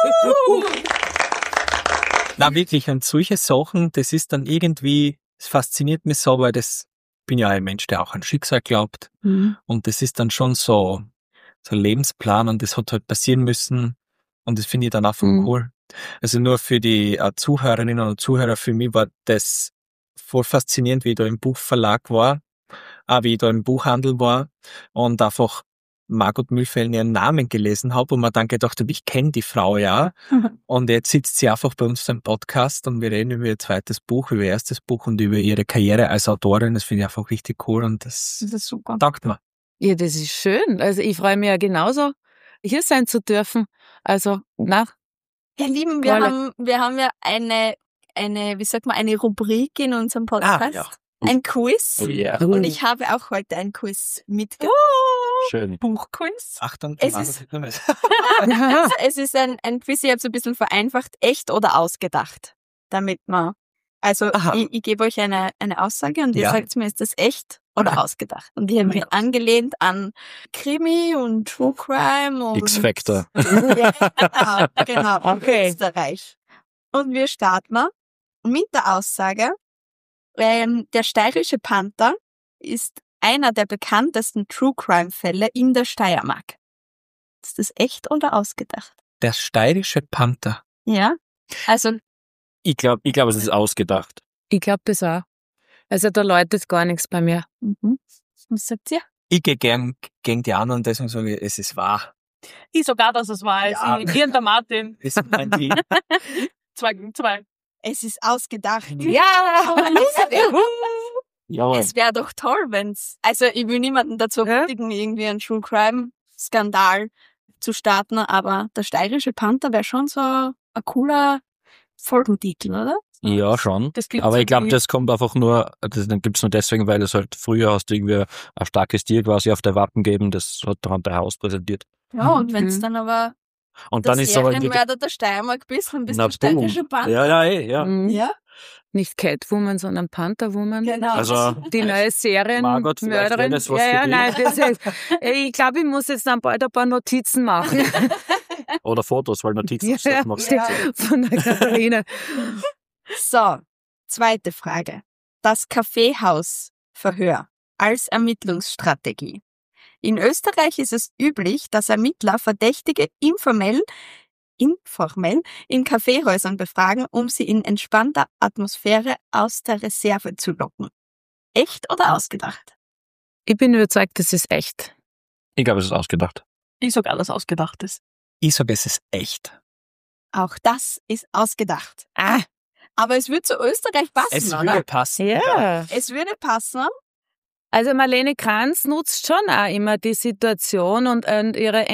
Na wirklich, und solche Sachen, das ist dann irgendwie, es fasziniert mich so, weil das, ich bin ja ein Mensch, der auch an Schicksal glaubt. Mhm. Und das ist dann schon so, so ein Lebensplan und das hat halt passieren müssen. Und das finde ich dann einfach Mhm. cool. Also nur für die äh, Zuhörerinnen und Zuhörer, für mich war das voll faszinierend, wie ich da im Buchverlag war, auch wie ich da im Buchhandel war und einfach Margot Mühlfeld ihren Namen gelesen habe und mir dann gedacht habe, ich kenne die Frau ja. Und jetzt sitzt sie einfach bei uns im Podcast und wir reden über ihr zweites Buch, über ihr erstes Buch und über ihre Karriere als Autorin. Das finde ich einfach richtig cool und das, Das ist super. taugt mir. Ja, das ist schön. Also ich freue mich ja genauso, hier sein zu dürfen. Also, na, Ja, Lieben, wir Tolle. haben, wir haben ja eine, eine, wie sagt man, eine Rubrik in unserem Podcast. Ah, ja. Ein Quiz. Oh ja, Und ich habe auch heute ein Quiz mitgebracht. schön. Buchquiz. Achtung, Es ist- Also, es ist ein, ein Quiz, ich habe es ein bisschen vereinfacht, echt oder ausgedacht. Damit man, also Aha. ich, ich gebe euch eine, eine Aussage und ihr Ja. sagt mir, ist das echt oder Aha. ausgedacht? Und ich habe mich angelehnt an Krimi und True Crime und X-Factor. Ja, genau, genau. Okay. Österreich. Und wir starten mal mit der Aussage, ähm, der steirische Panther ist einer der bekanntesten True Crime Fälle in der Steiermark. Ist das echt oder ausgedacht? Der steirische Panther. Ja. Also, Ich glaube, ich glaub, es ist ausgedacht. ich glaube das auch. Also da läutet gar nichts bei mir. mhm. Was sagt ihr? Ich gehe gern gegen die anderen und deswegen sage ich, es ist wahr. Ich sogar, dass es war. Ja. Ich, hier und der Martin. Das ist mein Team. Zwei gegen zwei. Es ist ausgedacht. Ja! Jawohl. Es wäre doch toll, wenn's. Also ich will niemanden dazu Ja. ermutigen, irgendwie einen True Crime Skandal zu starten, aber der steirische Panther wäre schon so ein cooler Folgentitel, oder? Ja, schon. Das klingt Aber so ich glaube, wie- das kommt einfach nur, das gibt's nur deswegen, weil es halt früher hast du irgendwie ein starkes Tier quasi auf der Wappen gegeben, das hat dann der Haus präsentiert. Ja, und wenn's Mhm. dann aber Und der dann ist aber in Wirklichkeit- Serienmörder der Steiermark bist, dann bist Na, du steirischer boom. Panther. Ja, ja, eh, ja. Mhm. Ja, Nicht Catwoman, sondern Pantherwoman. genau. Also, Die neue Margot, vielleicht Serienmörderin. wäre das was Ja, für ja, dich. nein, das ist, ich glaube, ich muss jetzt dann bald ein paar Notizen machen. oder Fotos, weil Notizen Ja, ja, machst. Ja. Von der Katharina. So, zweite Frage. Das Kaffeehausverhör als Ermittlungsstrategie. In Österreich ist es üblich, dass Ermittler Verdächtige informell, informell in Kaffeehäusern befragen, um sie in entspannter Atmosphäre aus der Reserve zu locken. Echt oder ausgedacht? Ich bin überzeugt, das ist echt. Ich glaube, es ist ausgedacht. Ich sogar, dass ausgedacht ist. Ich sage, es ist echt. Auch das ist ausgedacht. Ah, Aber es würde zu Österreich passen, Es oder? würde passen. ja. Es würde passen. Also Marlene Kranz nutzt schon auch immer die Situation und, und ihre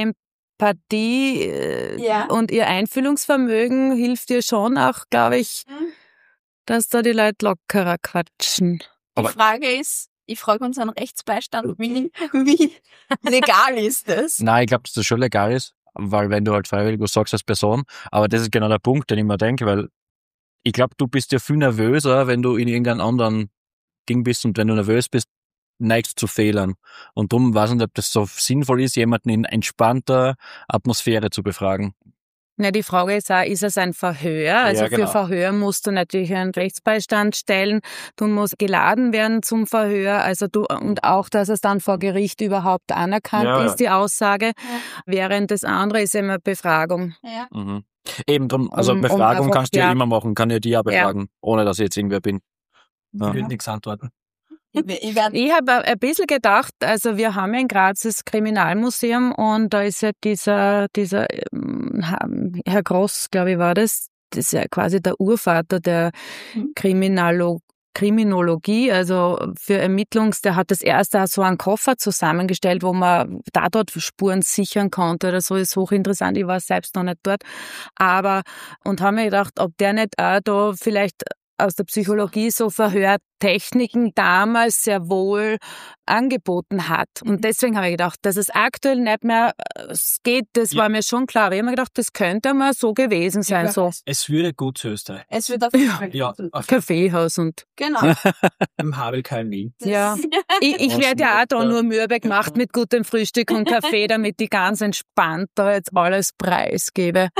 Empathie äh, Ja. und ihr Einfühlungsvermögen hilft ihr schon auch, glaube ich, Mhm. dass da die Leute lockerer quatschen. Die Aber- Frage ist, ich frage unseren Rechtsbeistand, wie, wie legal ist das? Nein, ich glaube, dass das schon legal ist, weil wenn du halt freiwillig was sagst als Person, aber das ist genau der Punkt, den ich mir denke, weil ich glaube, du bist ja viel nervöser, wenn du in irgendeinem anderen Ding bist und wenn du nervös bist, neigst du zu Fehlern. Und darum weiß ich nicht, ob das so sinnvoll ist, jemanden in entspannter Atmosphäre zu befragen. Na, die Frage ist auch, ist es ein Verhör? Also Ja, genau. für Verhör musst du natürlich einen Rechtsbeistand stellen. Du musst geladen werden zum Verhör. Also du, und auch, dass es dann vor Gericht überhaupt anerkannt Ja, ja. ist, die Aussage. Während das andere ist immer Befragung. Ja. Mhm. Eben drum, also Um- um Befragung einfach, kannst du ja, ja. immer machen, kann ja die auch befragen, ohne dass ich jetzt irgendwer bin. Ich Ja. würde nichts antworten. Ich, ich werd, Ich habe ein bisschen gedacht, also wir haben ja in Graz das Kriminalmuseum und da ist ja dieser, dieser ähm, Herr Gross, glaube ich, war das, das ist ja quasi der Urvater der Mhm. Kriminalo Kriminologie, also für Ermittlungs, der hat das erste so einen Koffer zusammengestellt, wo man da dort Spuren sichern konnte oder so, ist hochinteressant, ich war selbst noch nicht dort, aber, und haben mir gedacht, ob der nicht auch da vielleicht aus der Psychologie so Verhörtechniken damals sehr wohl angeboten hat. Und deswegen habe ich gedacht, dass es aktuell nicht mehr äh, es geht, das Ja. war mir schon klar. Ich habe mir gedacht, das könnte mal so gewesen sein, Ja. so Es würde gut zu Österreich. es wird auf jeden Fall Ja, gut. auf Kaffeehaus und Genau. im Havel K M W. Das- Ja. ich, ich Was werde ja auch da mit, äh, nur Mühe gemacht mit gutem Frühstück und Kaffee, damit ich ganz entspannt da jetzt alles preisgebe.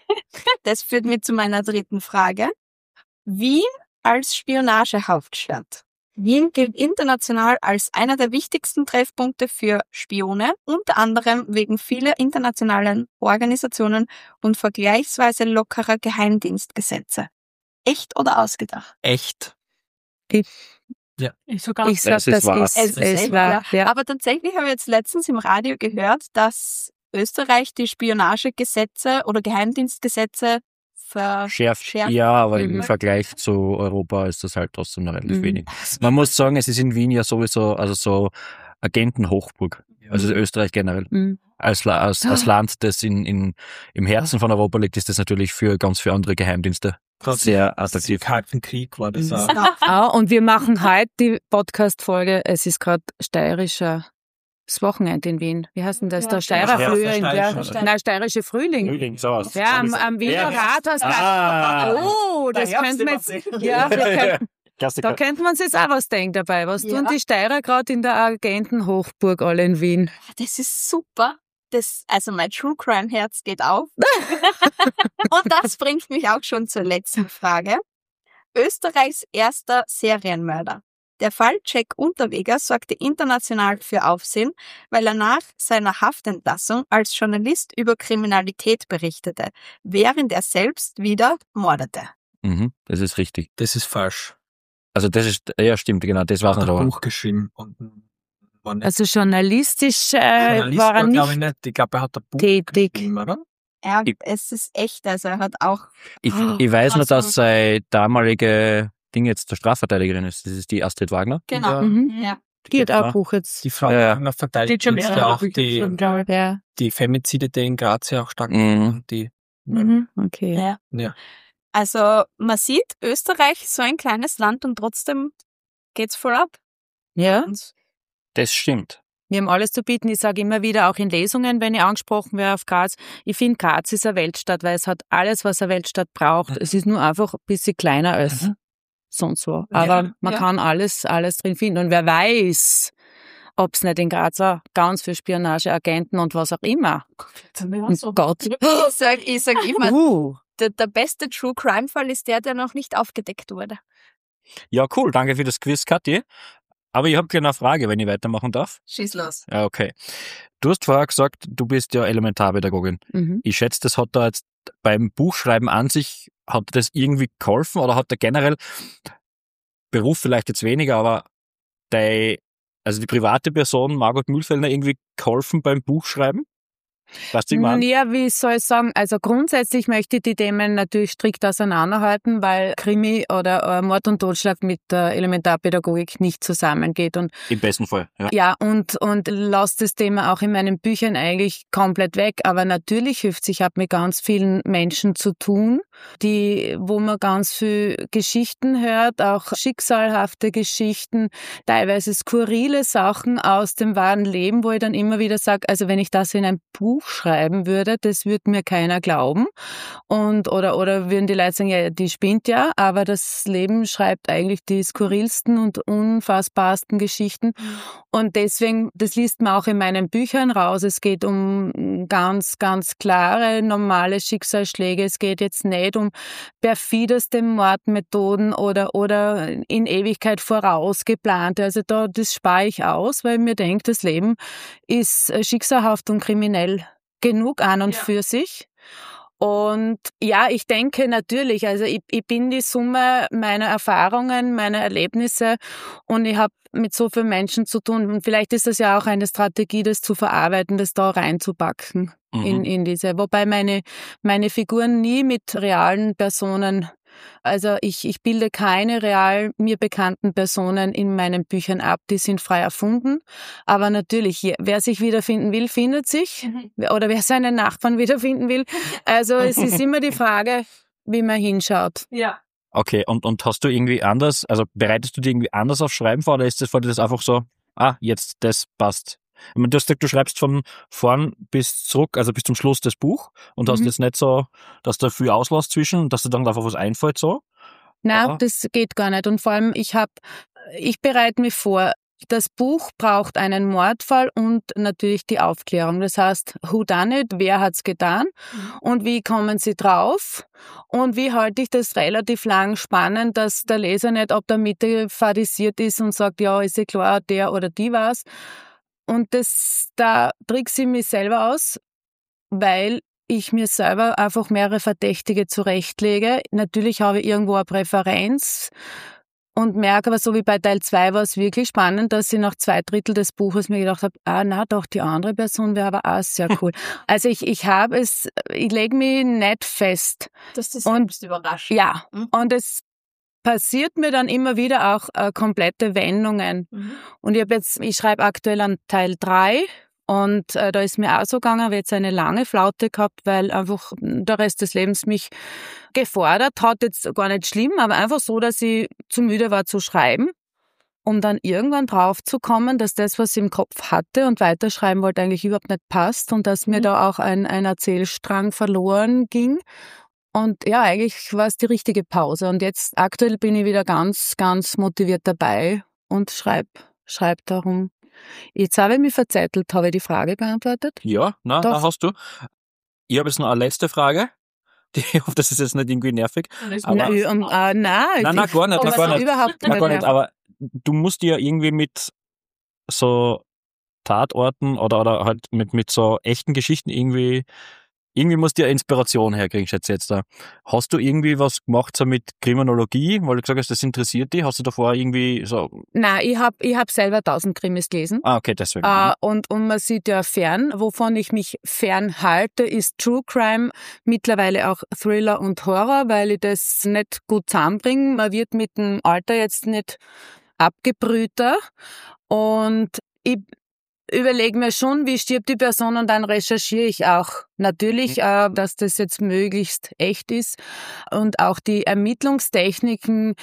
Das führt mich zu meiner dritten Frage. Wien als Spionagehauptstadt. Wien gilt international als einer der wichtigsten Treffpunkte für Spione, unter anderem wegen vieler internationalen Organisationen und vergleichsweise lockerer Geheimdienstgesetze. Echt oder ausgedacht? Echt. Ich sogar. Ich sag, Es ist das wahr. ist, Es es, ist echt war, wahr. ja. Aber tatsächlich habe ich jetzt letztens im Radio gehört, dass Österreich die Spionagegesetze oder Geheimdienstgesetze verschärft. Schärft, ja, aber im Mhm. Vergleich zu Europa ist das halt trotzdem noch relativ Mhm. wenig. Man muss sagen, es ist in Wien ja sowieso, also so Agentenhochburg. Also Österreich generell. Mhm. Als, La- als, als Land, das in, in, im Herzen von Europa liegt, ist das natürlich für ganz viele andere Geheimdienste Gerade sehr Im attraktiv. Kalten Krieg war das Mhm. auch. Genau. Ah, und wir machen heute die Podcast-Folge. Es ist gerade steirischer das Wochenende in Wien. Wie heißt denn das? Ja. Der Steirer Steirer- Frühling. Steirischer- Ja. Nein, steirische Frühling. Frühling, sowas. Ja, am, am Wiener Rathaus. Ah. Oh, das Der Herbst könnte man jetzt, immer- ja, wir könnten, Klassiker. da könnte man uns jetzt auch was denken dabei. Was Ja. tun die Steirer gerade in der Agentenhochburg alle in Wien? Das ist super. Das, also mein True Crime Herz geht auf. Und das bringt mich auch schon zur letzten Frage. Österreichs erster Serienmörder. Der Fall Jack Unterweger sorgte international für Aufsehen, weil er nach seiner Haftentlassung als Journalist über Kriminalität berichtete, während er selbst wieder mordete. Mhm, das ist richtig. Das ist falsch. Also das ist, ja stimmt, genau, das war's Hat nicht, ein aber Buch geschrieben und ein Also journalistisch äh, Journalist war er war, nicht, glaube ich, nicht. Ich glaube, er hat ein Buch tätig. geschrieben, oder? Ja, Ich- es ist echt, also er hat auch... Ich, ich weiß nur, Krass, dass seine damalige Ding jetzt der Strafverteidigerin ist. Das ist die Astrid Wagner. Genau, Ja. Mhm. ja. Die hat auch Ja. ein Buch jetzt. Die Frau Ja, ja. Wagner verteidigt Die schon jetzt mehrere ja auch Bücher die, geschrieben, glaube ich. Ja. die Femizide, die in Graz ja auch stark Mhm. und die, Mhm. Okay. Ja. ja. Also man sieht, Österreich, so ein kleines Land und trotzdem geht's voll ab. Ja. Und Das stimmt. Wir haben alles zu bieten. Ich sage immer wieder, auch in Lesungen, wenn ich angesprochen werde auf Graz, ich finde, Graz ist eine Weltstadt, weil es hat alles, was eine Weltstadt braucht. Mhm. Es ist nur einfach ein bisschen kleiner als Mhm. sonst wo. Aber Ja, man ja. kann alles, alles drin finden. Und wer weiß, ob es nicht in Graz auch ganz viel Spionageagenten und was auch immer. Also, Und Gott. ich sag, ich sag immer, Uh. der, der beste True Crime Fall ist der, der noch nicht aufgedeckt wurde. Ja, cool. Danke für das Quiz, Kathi. Aber ich habe gleich eine Frage, wenn ich weitermachen darf. Schieß los. Ja, okay. Du hast vorher gesagt, du bist ja Elementarpädagogin. Mhm. Ich schätze, das hat da jetzt beim Buchschreiben an sich, hat dir das irgendwie geholfen oder hat da generell, Beruf vielleicht jetzt weniger, aber dein, also die private Person Margot Mühlfellner irgendwie geholfen beim Buchschreiben? Weißt du, ich meine? Ja, wie soll ich sagen, also grundsätzlich möchte ich die Themen natürlich strikt auseinanderhalten, weil Krimi oder äh, Mord und Totschlag mit der Elementarpädagogik nicht zusammengeht. Und Im besten Fall, ja. ja, und, und lasse das Thema auch in meinen Büchern eigentlich komplett weg. Aber natürlich hilft es. Ich habe mit ganz vielen Menschen zu tun, die, wo man ganz viel Geschichten hört, auch schicksalhafte Geschichten, teilweise skurrile Sachen aus dem wahren Leben, wo ich dann immer wieder sage, also wenn ich das in ein Buch schreiben würde, das würde mir keiner glauben. Und, oder, oder würden die Leute sagen, ja, die spinnt ja, aber das Leben schreibt eigentlich die skurrilsten und unfassbarsten Geschichten. Und deswegen, das liest man auch in meinen Büchern raus. Es geht um ganz, ganz klare, normale Schicksalsschläge. Es geht jetzt nicht um perfideste Mordmethoden oder, oder in Ewigkeit vorausgeplante. Also da, das spare ich aus, weil ich mir denke, das Leben ist schicksalhaft und kriminell genug an und Ja. für sich. Und ja, ich denke natürlich, also ich, ich bin die Summe meiner Erfahrungen, meiner Erlebnisse und ich habe mit so vielen Menschen zu tun. Und vielleicht ist das ja auch eine Strategie, das zu verarbeiten, das da reinzupacken Mhm. in, in diese. Wobei meine, meine Figuren nie mit realen Personen, also ich, ich bilde keine real mir bekannten Personen in meinen Büchern ab, die sind frei erfunden. Aber natürlich, je- wer sich wiederfinden will, findet sich. Oder wer seinen Nachbarn wiederfinden will. Also es ist immer die Frage, wie man hinschaut. Ja. Okay, und, und hast du irgendwie anders, also bereitest du dir irgendwie anders auf Schreiben vor oder ist das, war dir das einfach so, ah, jetzt, das passt? Ich meine, du hast gesagt, du schreibst von vorn bis zurück, also bis zum Schluss das Buch und hast Mhm. jetzt nicht so, dass da viel auslässt zwischen und dass dir dann einfach was einfällt so. Nein, Aha. das geht gar nicht. Und vor allem, ich habe, ich bereite mich vor. Das Buch braucht einen Mordfall und natürlich die Aufklärung. Das heißt, who done it, wer hat's getan und wie kommen sie drauf und wie halte ich das relativ lang spannend, dass der Leser nicht ab der Mitte fadisiert ist und sagt, ja, ist ja klar, der oder die war's. Und das, da trickse ich mich selber aus, weil ich mir selber einfach mehrere Verdächtige zurechtlege. Natürlich habe ich irgendwo eine Präferenz und merke aber, so wie bei Teil zwei war es wirklich spannend, dass ich nach zwei Drittel des Buches mir gedacht habe, ah, na doch, die andere Person wäre aber auch sehr cool. Also ich, ich habe es, ich lege mich nicht fest. Das ist Und- selbst überrascht. Ja, Mhm. und es passiert mir dann immer wieder auch äh, komplette Wendungen. Mhm. Und ich habe jetzt, ich schreibe aktuell an Teil drei und äh, da ist mir auch so gegangen, habe jetzt eine lange Flaute gehabt, weil einfach der Rest des Lebens mich gefordert hat, jetzt gar nicht schlimm, aber einfach so, dass ich zu müde war zu schreiben, um dann irgendwann drauf zu kommen, dass das, was ich im Kopf hatte und weiterschreiben wollte, eigentlich überhaupt nicht passt und dass mir Mhm. da auch ein, ein Erzählstrang verloren ging. Und ja, eigentlich war es die richtige Pause. Und jetzt aktuell bin ich wieder ganz, ganz motiviert dabei und schreib, schreib darum. Jetzt habe ich mich verzettelt. Habe ich die Frage beantwortet? Ja, na, Doch. na hast du. Ich habe jetzt noch eine letzte Frage. Die, ich hoffe, das ist jetzt nicht irgendwie nervig. Aber- Nein, um, äh, nein, Nein, nein, gar nicht, aber nein, gar nicht. überhaupt Na, gar nicht, mehr. aber du musst dir irgendwie mit so Tatorten oder, oder halt mit, mit so echten Geschichten irgendwie irgendwie musst du ja Inspiration herkriegen, schätze ich jetzt da. Hast du irgendwie was gemacht so mit Kriminologie, weil du gesagt hast, das interessiert dich? Hast du davor irgendwie so... Nein, ich habe ich hab selber tausend Krimis gelesen. Ah, okay, deswegen. Äh, und, und man sieht ja fern. Wovon ich mich fernhalte, ist True Crime, mittlerweile auch Thriller und Horror, weil ich das nicht gut zusammenbringe. Man wird mit dem Alter jetzt nicht abgebrühter. Und ich überlege mir schon, wie stirbt die Person, und dann recherchiere ich auch natürlich, äh, dass das jetzt möglichst echt ist, und auch die Ermittlungstechniken,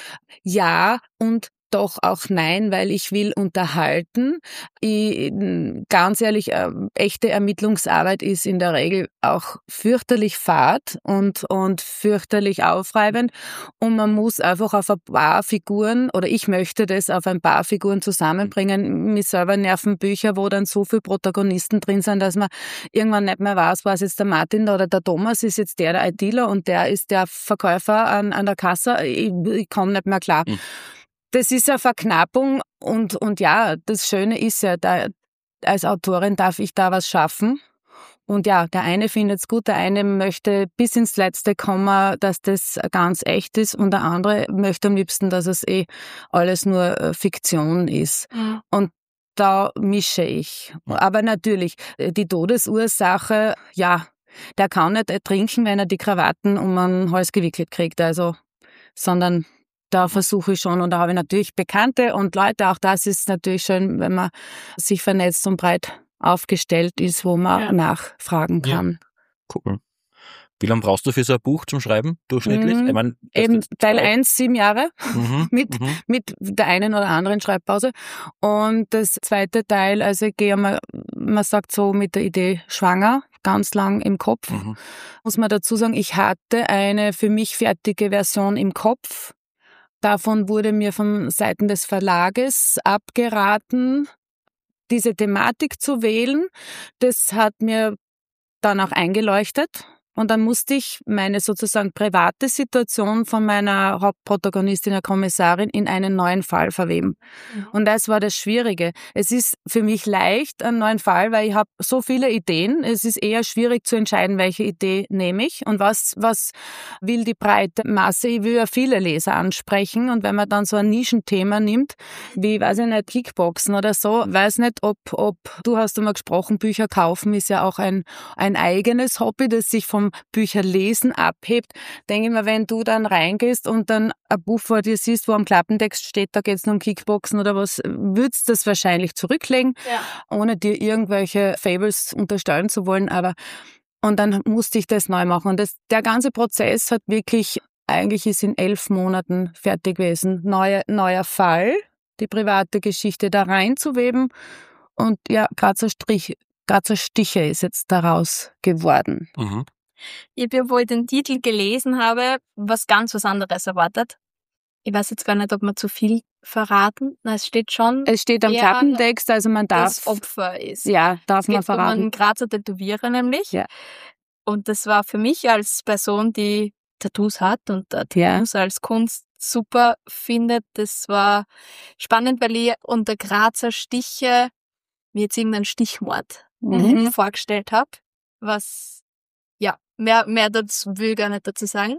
ja und doch auch nein, weil ich will unterhalten. Ich, ganz ehrlich, äh, echte Ermittlungsarbeit ist in der Regel auch fürchterlich fad und, und fürchterlich aufreibend, und man muss einfach auf ein paar Figuren, oder ich möchte das auf ein paar Figuren zusammenbringen. Mir selber nerven Bücher, wo dann so viele Protagonisten drin sind, dass man irgendwann nicht mehr weiß, was jetzt der Martin oder der Thomas ist, jetzt der der I-Dealer und der ist der Verkäufer an, an der Kasse. Ich, ich komme nicht mehr klar. Mhm. Das ist eine Verknappung, und, und ja, das Schöne ist ja, da, als Autorin darf ich da was schaffen. Und ja, der eine findet es gut, der eine möchte bis ins letzte Komma, dass das ganz echt ist, und der andere möchte am liebsten, dass es eh alles nur äh, Fiktion ist. Mhm. Und da mische ich. Aber natürlich, die Todesursache, ja, der kann nicht ertrinken, wenn er die Krawatten um den Hals gewickelt kriegt, also, sondern da versuche ich schon, und da habe ich natürlich Bekannte und Leute. Auch das ist natürlich schön, wenn man sich vernetzt und breit aufgestellt ist, wo man ja. nachfragen kann. Ja. Cool. Wie lange brauchst du für so ein Buch zum Schreiben, durchschnittlich? Mhm. Ich mein, Eben Teil eins, sieben Jahre, mhm. mit, mhm. mit der einen oder anderen Schreibpause. Und das zweite Teil, also ich gehe mal, man sagt so, mit der Idee schwanger, ganz lang im Kopf. Mhm. Muss man dazu sagen, ich hatte eine für mich fertige Version im Kopf. Davon wurde mir von Seiten des Verlages abgeraten, diese Thematik zu wählen. Das hat mir dann auch eingeleuchtet. Und dann musste ich meine sozusagen private Situation von meiner Hauptprotagonistin, der Kommissarin, in einen neuen Fall verweben. Mhm. Und das war das Schwierige. Es ist für mich leicht, einen neuen Fall, weil ich habe so viele Ideen. Es ist eher schwierig zu entscheiden, welche Idee nehme ich und was, was will die breite Masse. Ich will ja viele Leser ansprechen. Und wenn man dann so ein Nischenthema nimmt, wie, weiß ich nicht, Kickboxen oder so, weiß nicht, ob, ob du hast einmal gesprochen, Bücher kaufen ist ja auch ein, ein eigenes Hobby, das sich vom Bücher lesen abhebt, denke ich mir, wenn du dann reingehst und dann ein Buch vor dir siehst, wo am Klappentext steht, da geht es nur um Kickboxen oder was, würdest du das wahrscheinlich zurücklegen, ja. ohne dir irgendwelche Fables unterstellen zu wollen, aber und dann musste ich das neu machen. Und das, der ganze Prozess hat wirklich, eigentlich ist in elf Monaten fertig gewesen. Neuer, neuer Fall, die private Geschichte da reinzuweben, und ja, Grazer Strich, Grazer Stiche ist jetzt daraus geworden. Mhm. Ich habe ja, wo ich den Titel gelesen habe, was ganz was anderes erwartet. Ich weiß jetzt gar nicht, ob wir zu viel verraten. Na, es steht schon. Es steht am Klappentext, also man darf. Das Opfer ist. Ja, darf man verraten. Es geht um einen Grazer Tätowierer nämlich. Ja. Und das war für mich als Person, die Tattoos hat und Tattoos ja. als Kunst super findet, das war spannend, weil ich unter Grazer Stiche mir jetzt irgendeinen Stichmord mhm. vorgestellt habe, was ja, mehr, mehr dazu will ich gar nicht dazu sagen.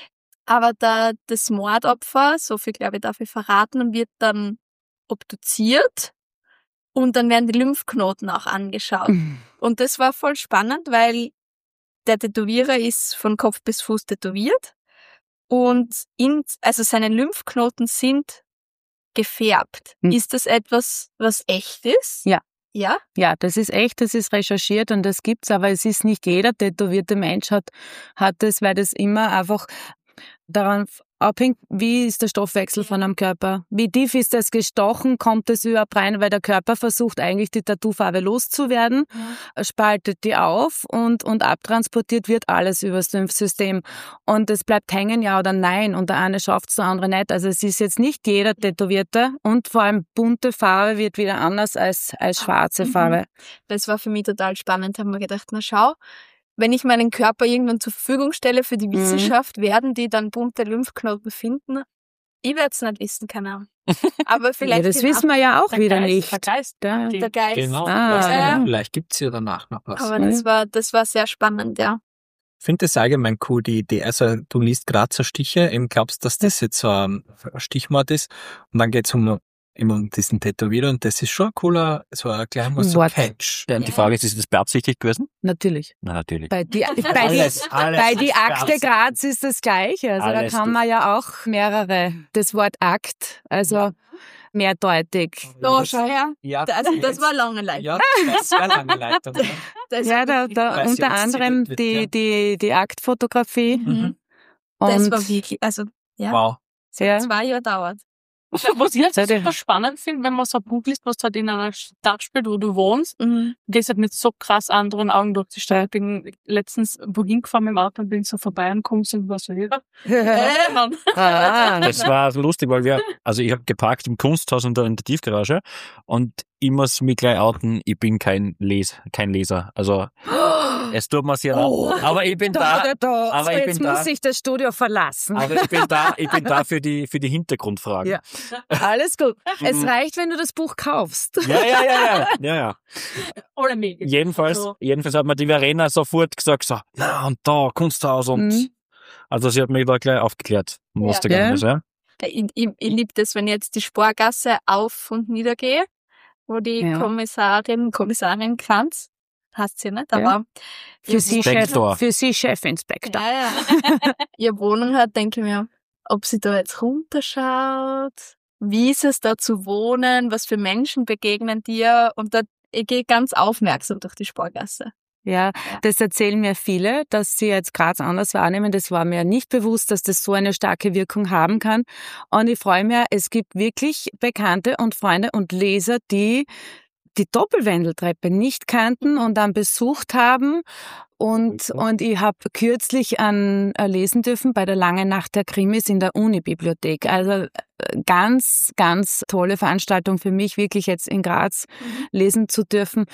Aber da, das Mordopfer, so viel glaube ich darf ich verraten, wird dann obduziert und dann werden die Lymphknoten auch angeschaut. Mhm. Und das war voll spannend, weil der Tätowierer ist von Kopf bis Fuß tätowiert und in, also seine Lymphknoten sind gefärbt. Mhm. Ist das etwas, was echt ist? Ja. Ja? Ja, das ist echt, das ist recherchiert und das gibt's, aber es ist nicht jeder tätowierte Mensch hat, hat das, weil das immer einfach daran abhängt, wie ist der Stoffwechsel von einem Körper, wie tief ist das gestochen, kommt das überhaupt rein, weil der Körper versucht eigentlich die Tattoofarbe loszuwerden, ja. spaltet die auf und, und abtransportiert wird alles übers Lymphsystem und es bleibt hängen, ja oder nein, und der eine schafft's, der andere nicht. Also es ist jetzt nicht jeder Tätowierte und vor allem bunte Farbe wird wieder anders als, als schwarze Farbe. Das war für mich total spannend, haben wir gedacht, na schau, wenn ich meinen Körper irgendwann zur Verfügung stelle für die Wissenschaft, mhm. werden die dann bunte Lymphknoten finden? Ich werde es nicht wissen, keine Ahnung. Aber vielleicht. Ja, das wissen wir ja auch wieder Geist, nicht. Der Geist. Der, der Geist. Genau. Ah. Ja, vielleicht gibt's ja danach noch was. Aber das war, das war sehr spannend, ja. Ich finde das allgemein cool, die Idee. Also du liest Grazer Stiche, eben glaubst, dass das jetzt so ein Stichwort ist und dann geht's um, um diesen Tätowierer und das ist schon ein cooler, so ein kleiner so Catch. Ja, und die Frage ist, ist das beabsichtigt gewesen? Natürlich. Na, natürlich. Bei die, bei alles, die, alles bei die Akte Graz ist das Gleiche. Also alles da kann man ja auch mehrere, das Wort Akt, also ja. mehrdeutig. Da, schau her. Ja, das, das war lange Leitung. Ja, das war lange Leitung. Das ja, da, da unter anderem wird, die, die, die Aktfotografie. Mhm. Das war wirklich, also, ja. Wow. Sehr. Zwei Jahre dauert. Was ich jetzt super spannend finde, wenn man so ein Buch liest, was halt in einer Stadt spielt, wo du wohnst, mhm. geht halt mit so krass anderen Augen durch die Stadt. Ich bin letztens wohin gefahren mit dem Auto und bin so vorbei und kommst und war so, ja. Das war so lustig, weil wir, also ich habe geparkt im Kunsthaus und da in der Tiefgarage und ich muss mich gleich outen, ich bin kein Les, kein Leser. Also es tut mir sehr leid. Oh, aber ich bin da. da, da. Aber so, ich jetzt bin muss da, ich das Studio verlassen. Aber ich bin da, ich bin da für die, für die Hintergrundfragen. Ja. Alles gut. Es reicht, wenn du das Buch kaufst. Ja, ja, ja, ja. ja, ja. Oder mega. Jedenfalls, so. jedenfalls hat mir die Verena sofort gesagt, so, na, und da, Kunsthaus und, mhm. also sie hat mich da gleich aufgeklärt. Musste ja. gar nicht, ja. Ich, ich, ich liebe das, wenn ich jetzt die Sporgasse auf und nieder gehe, wo die ja. Kommissarin, Kommissarin Kranz, heißt sie nicht, aber ja. für, sie Chef, für sie Chefinspektor. Ja, ja. Ihre Wohnung hat, denke ich mir, ob sie da jetzt runterschaut, wie ist es da zu wohnen, was für Menschen begegnen dir und da, ich gehe ganz aufmerksam durch die Sporgasse. Ja, das erzählen mir viele, dass sie jetzt Graz anders wahrnehmen. Das war mir nicht bewusst, dass das so eine starke Wirkung haben kann. Und ich freue mich, es gibt wirklich Bekannte und Freunde und Leser, die die Doppelwendeltreppe nicht kannten und dann besucht haben. Und, und ich habe kürzlich an äh, lesen dürfen bei der Langen Nacht der Krimis in der Unibibliothek. Also ganz, ganz tolle Veranstaltung für mich, wirklich jetzt in Graz mhm. lesen zu dürfen.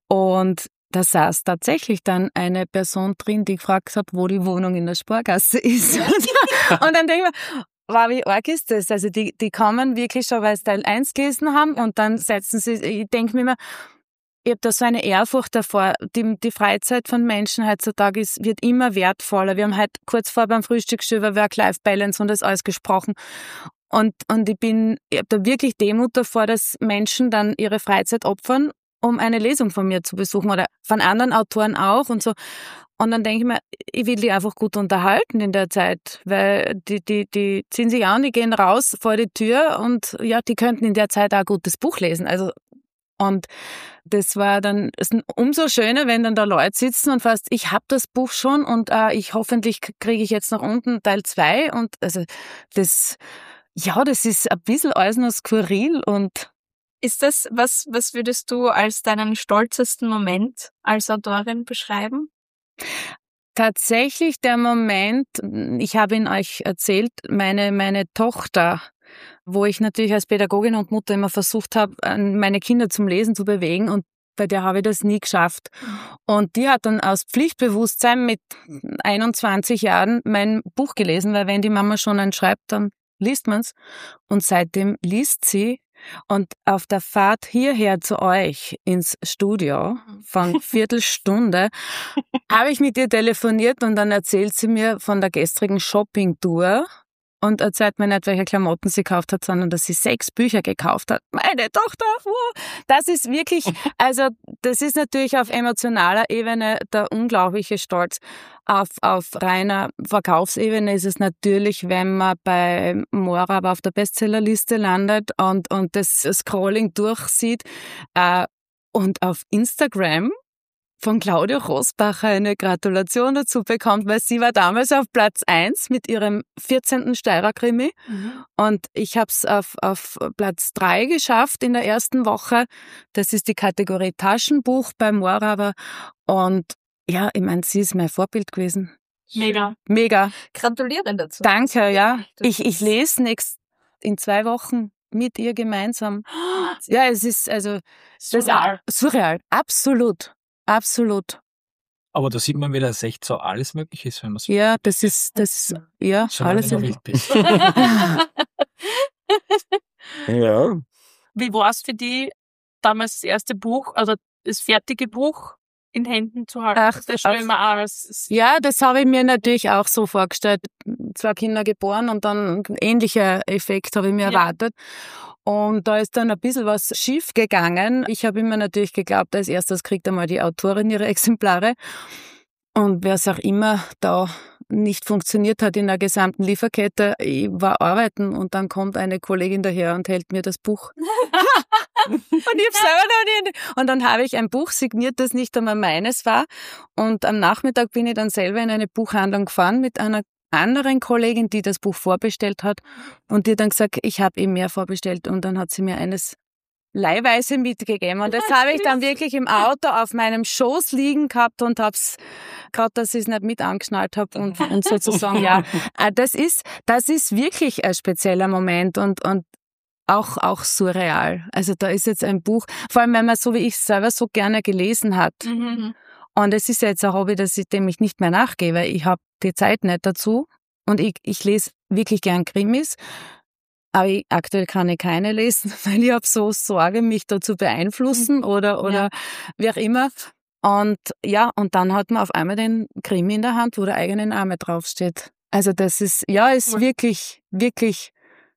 Und da saß tatsächlich dann eine Person drin, die gefragt hat, wo die Wohnung in der Sporgasse ist. Und dann denke ich mir, wow, wie arg ist das? Also die, die kommen wirklich schon, weil sie Teil eins gelesen haben und dann setzen sie, ich denke mir immer, ich habe da so eine Ehrfurcht davor. Die, die Freizeit von Menschen heutzutage ist, wird immer wertvoller. Wir haben heute kurz vor beim Frühstück schon über Work-Life-Balance und das alles gesprochen. Und, und ich bin, ich habe da wirklich Demut davor, dass Menschen dann ihre Freizeit opfern, um eine Lesung von mir zu besuchen oder von anderen Autoren auch und so. Und dann denke ich mir, ich will die einfach gut unterhalten in der Zeit, weil die, die, die ziehen sich an, die gehen raus vor die Tür und ja, die könnten in der Zeit auch ein gutes Buch lesen. Also, und das war dann ist umso schöner, wenn dann da Leute sitzen und fast, ich habe das Buch schon und äh, ich hoffentlich kriege ich jetzt nach unten Teil zwei und also das, ja, das ist ein bisschen alles noch skurril und ist das, was, was würdest du als deinen stolzesten Moment als Autorin beschreiben? Tatsächlich der Moment, ich habe ihn euch erzählt, meine, meine Tochter, wo ich natürlich als Pädagogin und Mutter immer versucht habe, meine Kinder zum Lesen zu bewegen und bei der habe ich das nie geschafft. Und die hat dann aus Pflichtbewusstsein mit einundzwanzig Jahren mein Buch gelesen, weil wenn die Mama schon einen schreibt, dann liest man's. Und seitdem liest sie. Und auf der Fahrt hierher zu euch ins Studio von Viertelstunde habe ich mit ihr telefoniert und dann erzählt sie mir von der gestrigen Shopping-Tour und erzählt mir nicht, welche Klamotten sie gekauft hat, sondern dass sie sechs Bücher gekauft hat. Meine Tochter, das ist wirklich, also das ist natürlich auf emotionaler Ebene der unglaubliche Stolz. Auf, auf reiner Verkaufsebene ist es natürlich, wenn man bei Morava auf der Bestsellerliste landet und, und das Scrolling durchsieht. Äh, und auf Instagram von Claudia Rosbacher eine Gratulation dazu bekommt, weil sie war damals auf Platz eins mit ihrem vierzehnten Steirer-Krimi mhm. und ich habe es auf, auf Platz drei geschafft in der ersten Woche. Das ist die Kategorie Taschenbuch bei Morava und ja, ich meine, sie ist mein Vorbild gewesen. Mega. Mega. Gratuliere dazu. Danke, ja. Ich, ich lese nächst in zwei Wochen mit ihr gemeinsam. Ja, es ist also surreal. Das, surreal, absolut. Absolut. Aber da sieht man wieder, dass echt so alles möglich ist, wenn man so. Ja, das ist, das, ja, so alles möglich ist. Ja. Wie war es für die damals das erste Buch, also das fertige Buch in Händen zu halten. Ach, das stelle ich mir auch als ja, das habe ich mir natürlich auch so vorgestellt. Zwei Kinder geboren und dann ein ähnlicher Effekt habe ich mir ja. erwartet. Und da ist dann ein bisschen was schief gegangen. Ich habe immer natürlich geglaubt, als erstes kriegt einmal die Autorin ihre Exemplare. Und wer es auch immer da nicht funktioniert hat in der gesamten Lieferkette, ich war arbeiten und dann kommt eine Kollegin daher und hält mir das Buch. und ich hab selber noch nicht. Und dann habe ich ein Buch signiert, das nicht einmal meines war. Und am Nachmittag bin ich dann selber in eine Buchhandlung gefahren mit einer anderen Kollegin, die das Buch vorbestellt hat. Und die hat dann gesagt, ich habe eben mehr vorbestellt. Und dann hat sie mir eines leihweise mitgegeben. Und das habe ich dann wirklich im Auto auf meinem Schoß liegen gehabt und habe es, gerade dass ich es nicht mit angeschnallt habe und, und sozusagen, ja, das ist, das ist wirklich ein spezieller Moment und, und auch, auch surreal. Also da ist jetzt ein Buch, vor allem wenn man so wie ich selber so gerne gelesen hat. Mhm. Und es ist ja jetzt ein Hobby, das ich, dem ich nicht mehr nachgehe, weil ich habe die Zeit nicht dazu und ich, ich lese wirklich gern Krimis. Aber ich, aktuell kann ich keine lesen, weil ich habe so Sorge, mich da zu beeinflussen oder, oder ja. wie auch immer. Und ja, und dann hat man auf einmal den Krimi in der Hand, wo der eigene Name draufsteht. Also das ist, ja, ist ja. wirklich, wirklich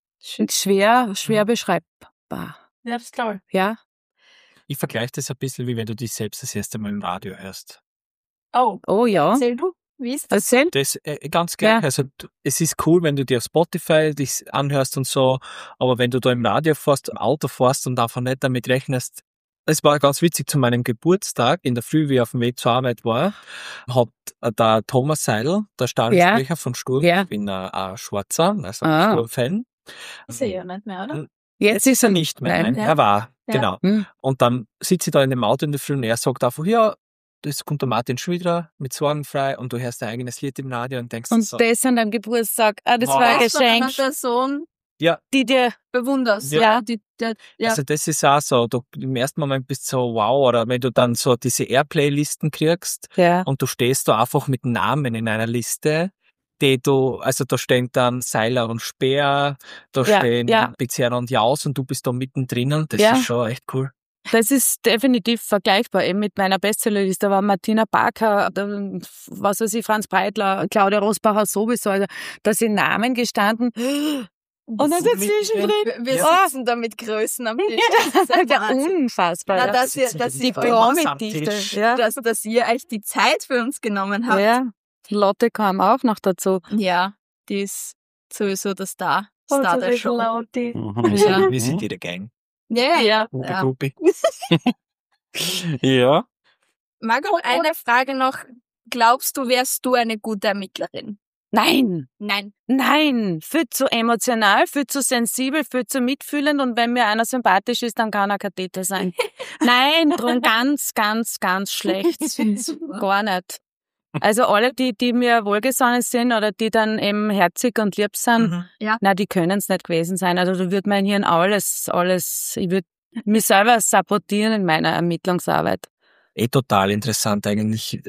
schwer, schwer beschreibbar. Ja, das ist klar. Ja. Ich vergleiche das ein bisschen, wie wenn du dich selbst das erste Mal im Radio hörst. Oh. Oh ja. Erzähl du. Wie ist das? Erzähl. Das äh, ganz gleich. Ja. Also es ist cool, wenn du dir auf Spotify dich anhörst und so, aber wenn du da im Radio fährst, im Auto fährst und einfach nicht damit rechnest. Es war ganz witzig, zu meinem Geburtstag, in der Früh, wie ich auf dem Weg zur Arbeit war, hat der Thomas Seidel, der Stadionsprecher ja. von Sturm, ja. ich bin ein, ein Schwarzer, also ein ah. Sturm-Fan. Ist er ja nicht mehr, oder? Jetzt ist er nicht mehr, nein, nein. er war, ja. genau. Hm. Und dann sitze ich da in dem Auto in der Früh und er sagt einfach, ja, das kommt der Martin Schwidra mit Sorgenfrei und du hörst dein eigenes Lied im Radio und denkst und so. Und das an deinem Geburtstag, ah, das wow. war ein Geschenk. Das Person, ja. die dir bewunderst. Ja. Ja. Die, die, ja. Also das ist auch so, du im ersten Moment bist du so wow, oder wenn du dann so diese Airplay-Listen kriegst ja. und du stehst da einfach mit Namen in einer Liste, die du, also da stehen dann Seiler und Speer, da ja. stehen ja. Pizzeria und Jaus und du bist da mittendrin, das ja. ist schon echt cool. Das ist definitiv vergleichbar eben mit meiner Bestsellerliste. Da war Martina Barker, was weiß ich, Franz Breitler, Claudia Rosbacher sowieso. Also da sind Namen gestanden. Und dann dazwischen drin. Wir ja. sitzen da mit Größen am Tisch. Das ist ja unfassbar. Na, dass ihr, dass die Promi-Dichte. Ja. Dass, dass ihr euch die Zeit für uns genommen habt. Ja. Lotte kam auch noch dazu. Ja, die ist sowieso der Star. Star der Show. Lotte. Mhm. Ja. Wir sind die der Gang. Ja, ja. ja. ja. Margot, eine Frage noch. Glaubst du, wärst du eine gute Ermittlerin? Nein. Nein. Nein. Viel zu emotional, viel zu sensibel, viel zu mitfühlend und wenn mir einer sympathisch ist, dann kann er Kathete sein. Nein, drum ganz, ganz, ganz schlecht. Gar nicht. Also alle, die, die mir wohlgesonnen sind oder die dann eben herzig und lieb sind, mhm. ja. na, die können es nicht gewesen sein. Also da würde mein Hirn alles, alles, ich würde mich selber sabotieren in meiner Ermittlungsarbeit. Eh total interessant eigentlich,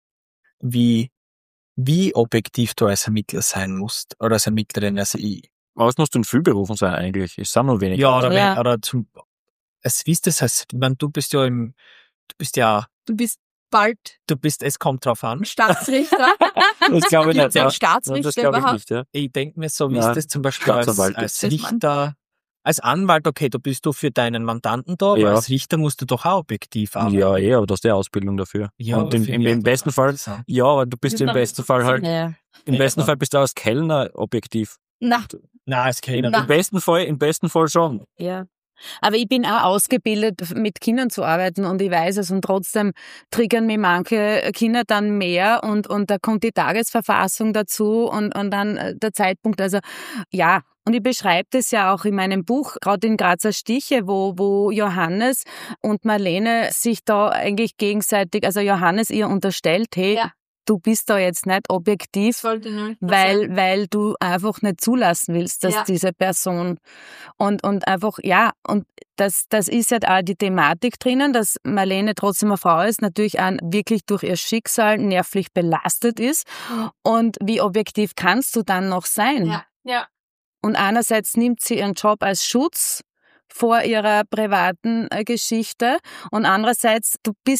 wie, wie objektiv du als Ermittler sein musst oder als Ermittlerin. Also ich. Aber es musst du in Füllberufen sein eigentlich, es sind nur wenig. Ja, oder, ja. Wenn, oder zum, es wie ist das heißt, ich meine, du bist ja im, du bist ja. Du bist bald. Du bist, es kommt drauf an. Staatsrichter. Das glaube ich nicht. Ja. Staatsrichter das glaube ich nicht, ja. Ich denke mir so, wie ja. ist das zum Beispiel als, als Richter, als Anwalt, okay, da bist du für deinen Mandanten da, aber ja. als Richter musst du doch auch objektiv arbeiten. Ja, eh, aber du hast die Ausbildung dafür. Ja, und im, im, im besten Fall, ja, aber du bist im besten Fall halt, ja. im besten Fall bist du als Kellner objektiv. Na. Na, als Kellner. Na. Im besten Fall, im besten Fall schon. Ja. Aber ich bin auch ausgebildet, mit Kindern zu arbeiten und ich weiß es und trotzdem triggern mich manche Kinder dann mehr und, und da kommt die Tagesverfassung dazu und, und dann der Zeitpunkt, also ja. Und ich beschreibe das ja auch in meinem Buch, gerade in Grazer Stiche, wo, wo Johannes und Marlene sich da eigentlich gegenseitig, also Johannes ihr unterstellt, hey, ja. du bist da jetzt nicht objektiv, nicht weil, weil du einfach nicht zulassen willst, dass ja. diese Person und, und einfach, ja, und das, das ist halt auch die Thematik drinnen, dass Marlene trotzdem eine Frau ist, natürlich auch wirklich durch ihr Schicksal nervlich belastet ist und wie objektiv kannst du dann noch sein? Ja, ja. Und einerseits nimmt sie ihren Job als Schutz vor ihrer privaten Geschichte und andererseits, du bist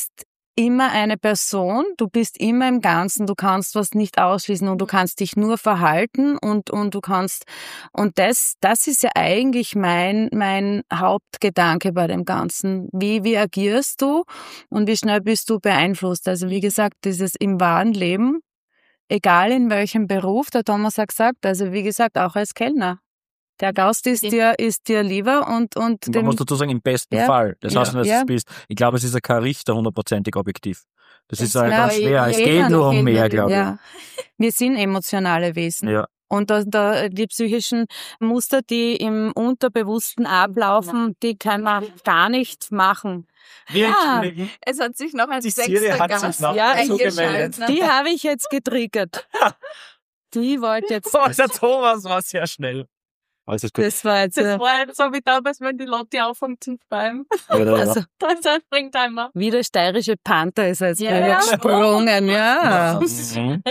immer eine Person, du bist immer im Ganzen, du kannst was nicht ausschließen und du kannst dich nur verhalten und und du kannst und das das ist ja eigentlich mein mein Hauptgedanke bei dem Ganzen. Wie wie agierst du und wie schnell bist du beeinflusst? Also wie gesagt, dieses im wahren Leben, egal in welchem Beruf, der Thomas hat gesagt, also wie gesagt, auch als Kellner. Der Gast ist dir, ist dir lieber und, und Man muss dazu sagen, im besten ja, Fall. Das heißt nicht, dass ja. du bist. Ich glaube, es ist ja kein Richter hundertprozentig objektiv. Das, das ist halt ja, ganz schwer. Es jeder, geht nur um mehr, glaube ja. ich. Wir sind emotionale Wesen. Ja. Und da, da, die psychischen Muster, die im Unterbewussten ablaufen, die kann man gar nicht machen. Ja, es hat sich noch ein die sechster Gast ja, eingeschaltet. Die habe ich jetzt getriggert. Die wollte jetzt... Oh, der Thomas war sehr schnell. Alles ist gut. Das war jetzt... Das war halt so wie damals, wenn die Lotti anfängt zu speimen. Ja, ja, ja. Also, Da ist ein Springtimer. wie der steirische Panther ist er jetzt Ja. ja. gesprungen, ja. Mhm.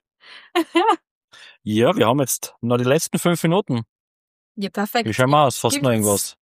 Ja, wir haben jetzt noch die letzten fünf Minuten. Ja, perfekt. Wie schauen wir aus? Fast Gibt's- noch irgendwas.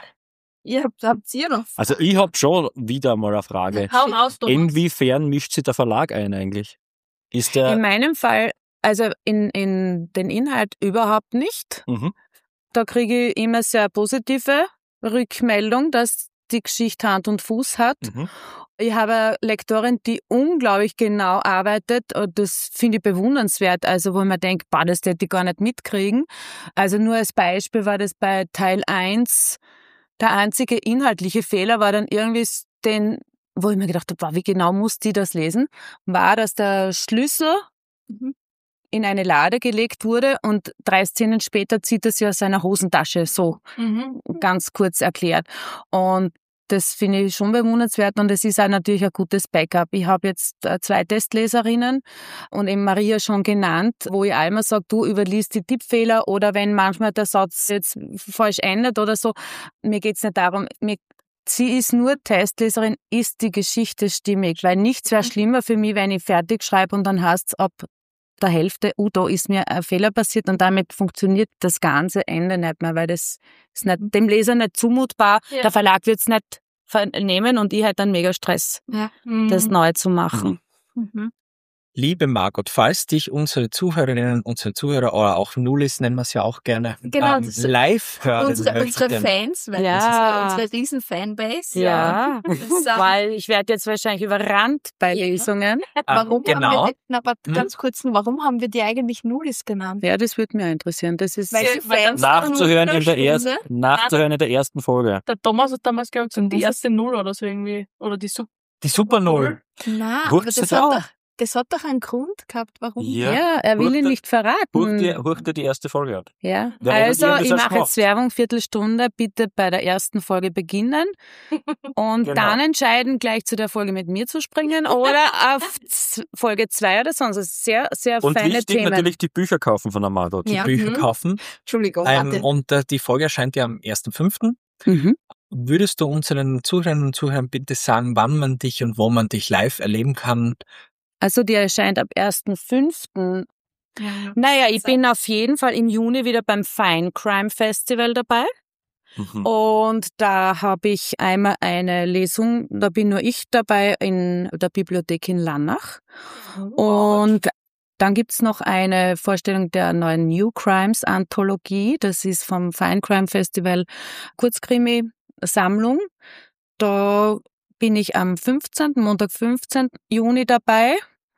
Ihr habt, habt ihr noch? Also ich habe schon wieder mal eine Frage. Hau aus, Thomas. Inwiefern mischt sich der Verlag ein eigentlich? Ist der... In meinem Fall, also in, in den Inhalt überhaupt nicht. Mhm. Da kriege ich immer sehr positive Rückmeldung, dass die Geschichte Hand und Fuß hat. Mhm. Ich habe eine Lektorin, die unglaublich genau arbeitet und das finde ich bewundernswert. Also wo man denkt, boah, das hätte ich gar nicht mitkriegen. Also nur als Beispiel war das bei Teil eins, der einzige inhaltliche Fehler war dann irgendwie den, wo ich mir gedacht habe, boah, wie genau muss die das lesen, war, dass der Schlüssel Mhm. in eine Lade gelegt wurde und drei Szenen später zieht er sie aus seiner Hosentasche, so Mhm. ganz kurz erklärt. Und das finde ich schon bewundernswert und es ist auch natürlich ein gutes Backup. Ich habe jetzt äh, zwei Testleserinnen und eben Maria schon genannt, wo ich einmal sage, du überliest die Tippfehler oder wenn manchmal der Satz jetzt falsch endet oder so. Mir geht's nicht darum, mir sie ist nur Testleserin, ist die Geschichte stimmig, weil nichts wäre schlimmer für mich, wenn ich fertig schreibe und dann heißt es ab der Hälfte, oh, da ist mir ein Fehler passiert und damit funktioniert das ganze Ende nicht mehr, weil das ist nicht, dem Leser nicht zumutbar, Ja. der Verlag wird es nicht vernehmen und ich hätte dann mega Stress, Ja. das neu zu machen. Mhm. Liebe Margot, falls dich unsere Zuhörerinnen, unsere Zuhörer oder auch Nullis, nennen wir es ja auch gerne, Genau, ähm, das- live hören Unsere, unsere möchten. Fans, weil Ja. das ist ja unsere riesen Fanbase. Ja, Das ist, ähm, weil ich werde jetzt wahrscheinlich überrannt bei Ja. Lesungen. Warum genau. haben wir, na, aber Hm? ganz kurz, warum haben wir die eigentlich Nullis genannt? Ja, das würde mich auch interessieren. Das ist Weil sie Fans Nachzuhören in der, Stunde. ersten, nachzuhören in der ersten Folge. Der Thomas hat damals, glaube ich, gesagt, die erste Null oder so irgendwie. Oder die Super. Die Super Null. Nein, aber Hurcht's das das hat, auch? doch, das hat doch einen Grund gehabt, warum. Ja. ja, er will ihn Hurcht- nicht verraten. Hurcht dir, hurcht dir die erste Folge an. Ja, Wer also redet, ich das hast mache du jetzt Werbung, Viertelstunde, bitte bei der ersten Folge beginnen und Genau. dann entscheiden, gleich zu der Folge mit mir zu springen oder auf z- Folge zwei oder sonst. Also sehr, sehr Und feine wichtig Themen. natürlich die Bücher kaufen von der Margot. Die Ja. Bücher Mhm. kaufen. Entschuldigung, Ähm, warte. und äh, die Folge erscheint ja am ersten fünften Mhm. Würdest du unseren Zuhörerinnen und Zuhörern bitte sagen, wann man dich und wo man dich live erleben kann? Also die erscheint ab ersten fünften Ja. Naja, ich bin auf jeden Fall im Juni wieder beim Fine Crime Festival dabei. Mhm. Und da habe ich einmal eine Lesung, da bin nur ich dabei in der Bibliothek in Lannach. Und dann gibt's noch eine Vorstellung der neuen New Crimes Anthologie. Das ist vom Fine Crime Festival Kurzkrimi-Sammlung. Da bin ich am fünfzehnten Montag, fünfzehnten Juni dabei.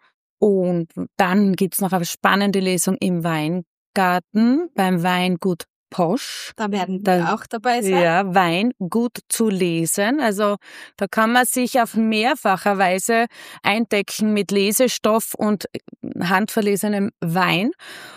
Und dann gibt's noch eine spannende Lesung im Weingarten beim Weingut Posch. Da werden Da- wir auch dabei sein. Ja, Wein gut zu lesen. Also da kann man sich auf mehrfacher Weise eindecken mit Lesestoff und handverlesenem Wein.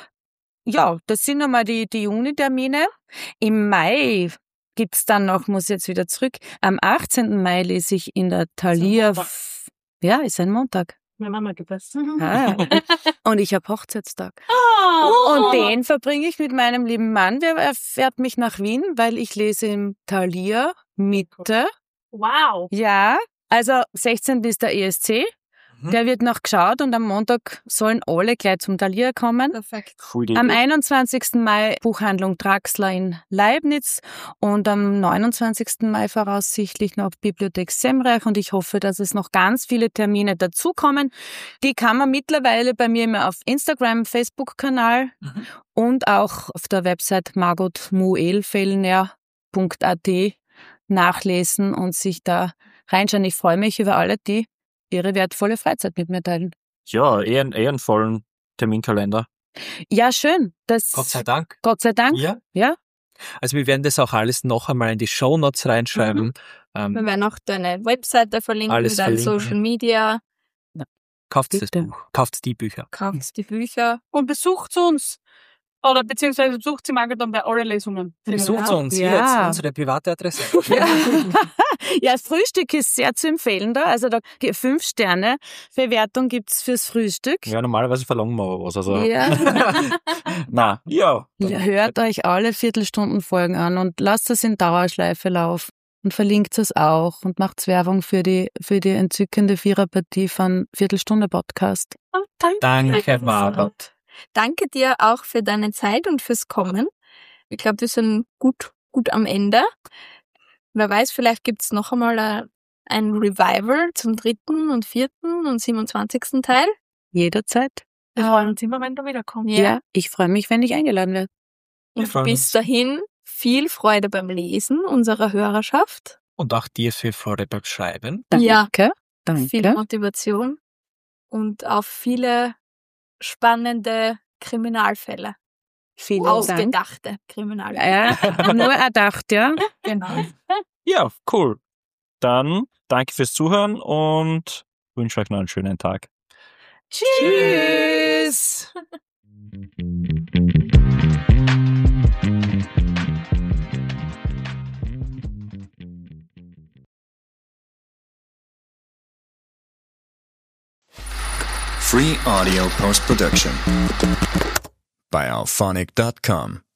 Ja, das sind nochmal die, die Juni-Termine. Im Mai gibt's dann noch, muss jetzt wieder zurück, am achtzehnten Mai lese ich in der Thalia. Montag. F- Ja, ist ein Montag. Meine Mama gepasst. Ah, und ich habe Hochzeitstag. Oh. Und den verbringe ich mit meinem lieben Mann. Der er fährt mich nach Wien, weil ich lese im Thalia Mitte. Wow. Ja, also sechzehnten ist der E S C Mhm. Der wird noch geschaut und am Montag sollen alle gleich zum Thalia kommen. Perfekt. Am einundzwanzigsten Mai Buchhandlung Draxler in Leibniz und am neunundzwanzigsten Mai voraussichtlich noch Bibliothek Semreich und ich hoffe, dass es noch ganz viele Termine dazukommen. Die kann man mittlerweile bei mir immer auf Instagram, Facebook-Kanal mhm. und auch auf der Website margot muelfellner punkt a t nachlesen und sich da reinschauen. Ich freue mich über alle, die ihre wertvolle Freizeit mit mir teilen. Ja, eher einen vollen Terminkalender. Ja, schön. Das Gott sei Dank. Gott sei Dank. Ja. ja. Also wir werden das auch alles noch einmal in die Shownotes reinschreiben. Mhm. Ähm, wir werden auch deine Webseite verlinken, alles deine verlinken. Social Media. Ja. Kauft das Buch. Kauft die Bücher. Kauft die Bücher. Und besucht uns. Oder beziehungsweise besucht sie Margot dann bei allen Lesungen. Besucht ja. uns, ja. jetzt unsere private Adresse. Ja. ja, Frühstück ist sehr zu empfehlen da. Also da fünf Sterne Bewertung gibt's fürs Frühstück. Ja, normalerweise verlangen wir was. Also. Ja. Na, ja. ja. Hört euch alle Viertelstundenfolgen an und lasst es in Dauerschleife laufen. Und verlinkt es auch und macht Werbung für die, für die entzückende Viererpartie von Viertelstunde Podcast. Oh, danke. Danke, Margot. Danke dir auch für deine Zeit und fürs Kommen. Ich glaube, wir sind gut, gut am Ende. Wer weiß, vielleicht gibt's noch einmal ein, ein Revival zum dritten und vierten und siebenundzwanzigsten Teil. Jederzeit. Wir freuen uns immer, wenn du wiederkommst. Ja, ja ich freue mich, wenn ich eingeladen werde. Und bis dahin viel Freude beim Lesen unserer Hörerschaft. Und auch dir viel Freude beim Schreiben. Danke. Ja, Danke. Viel Motivation und auf viele spannende Kriminalfälle. Vielen Ausgedachte Dank. Kriminalfälle. Ja, nur erdacht, ja. Genau. Ja, cool. Dann danke fürs Zuhören und wünsche euch noch einen schönen Tag. Tschüss! Free audio post-production by alphonic dot com.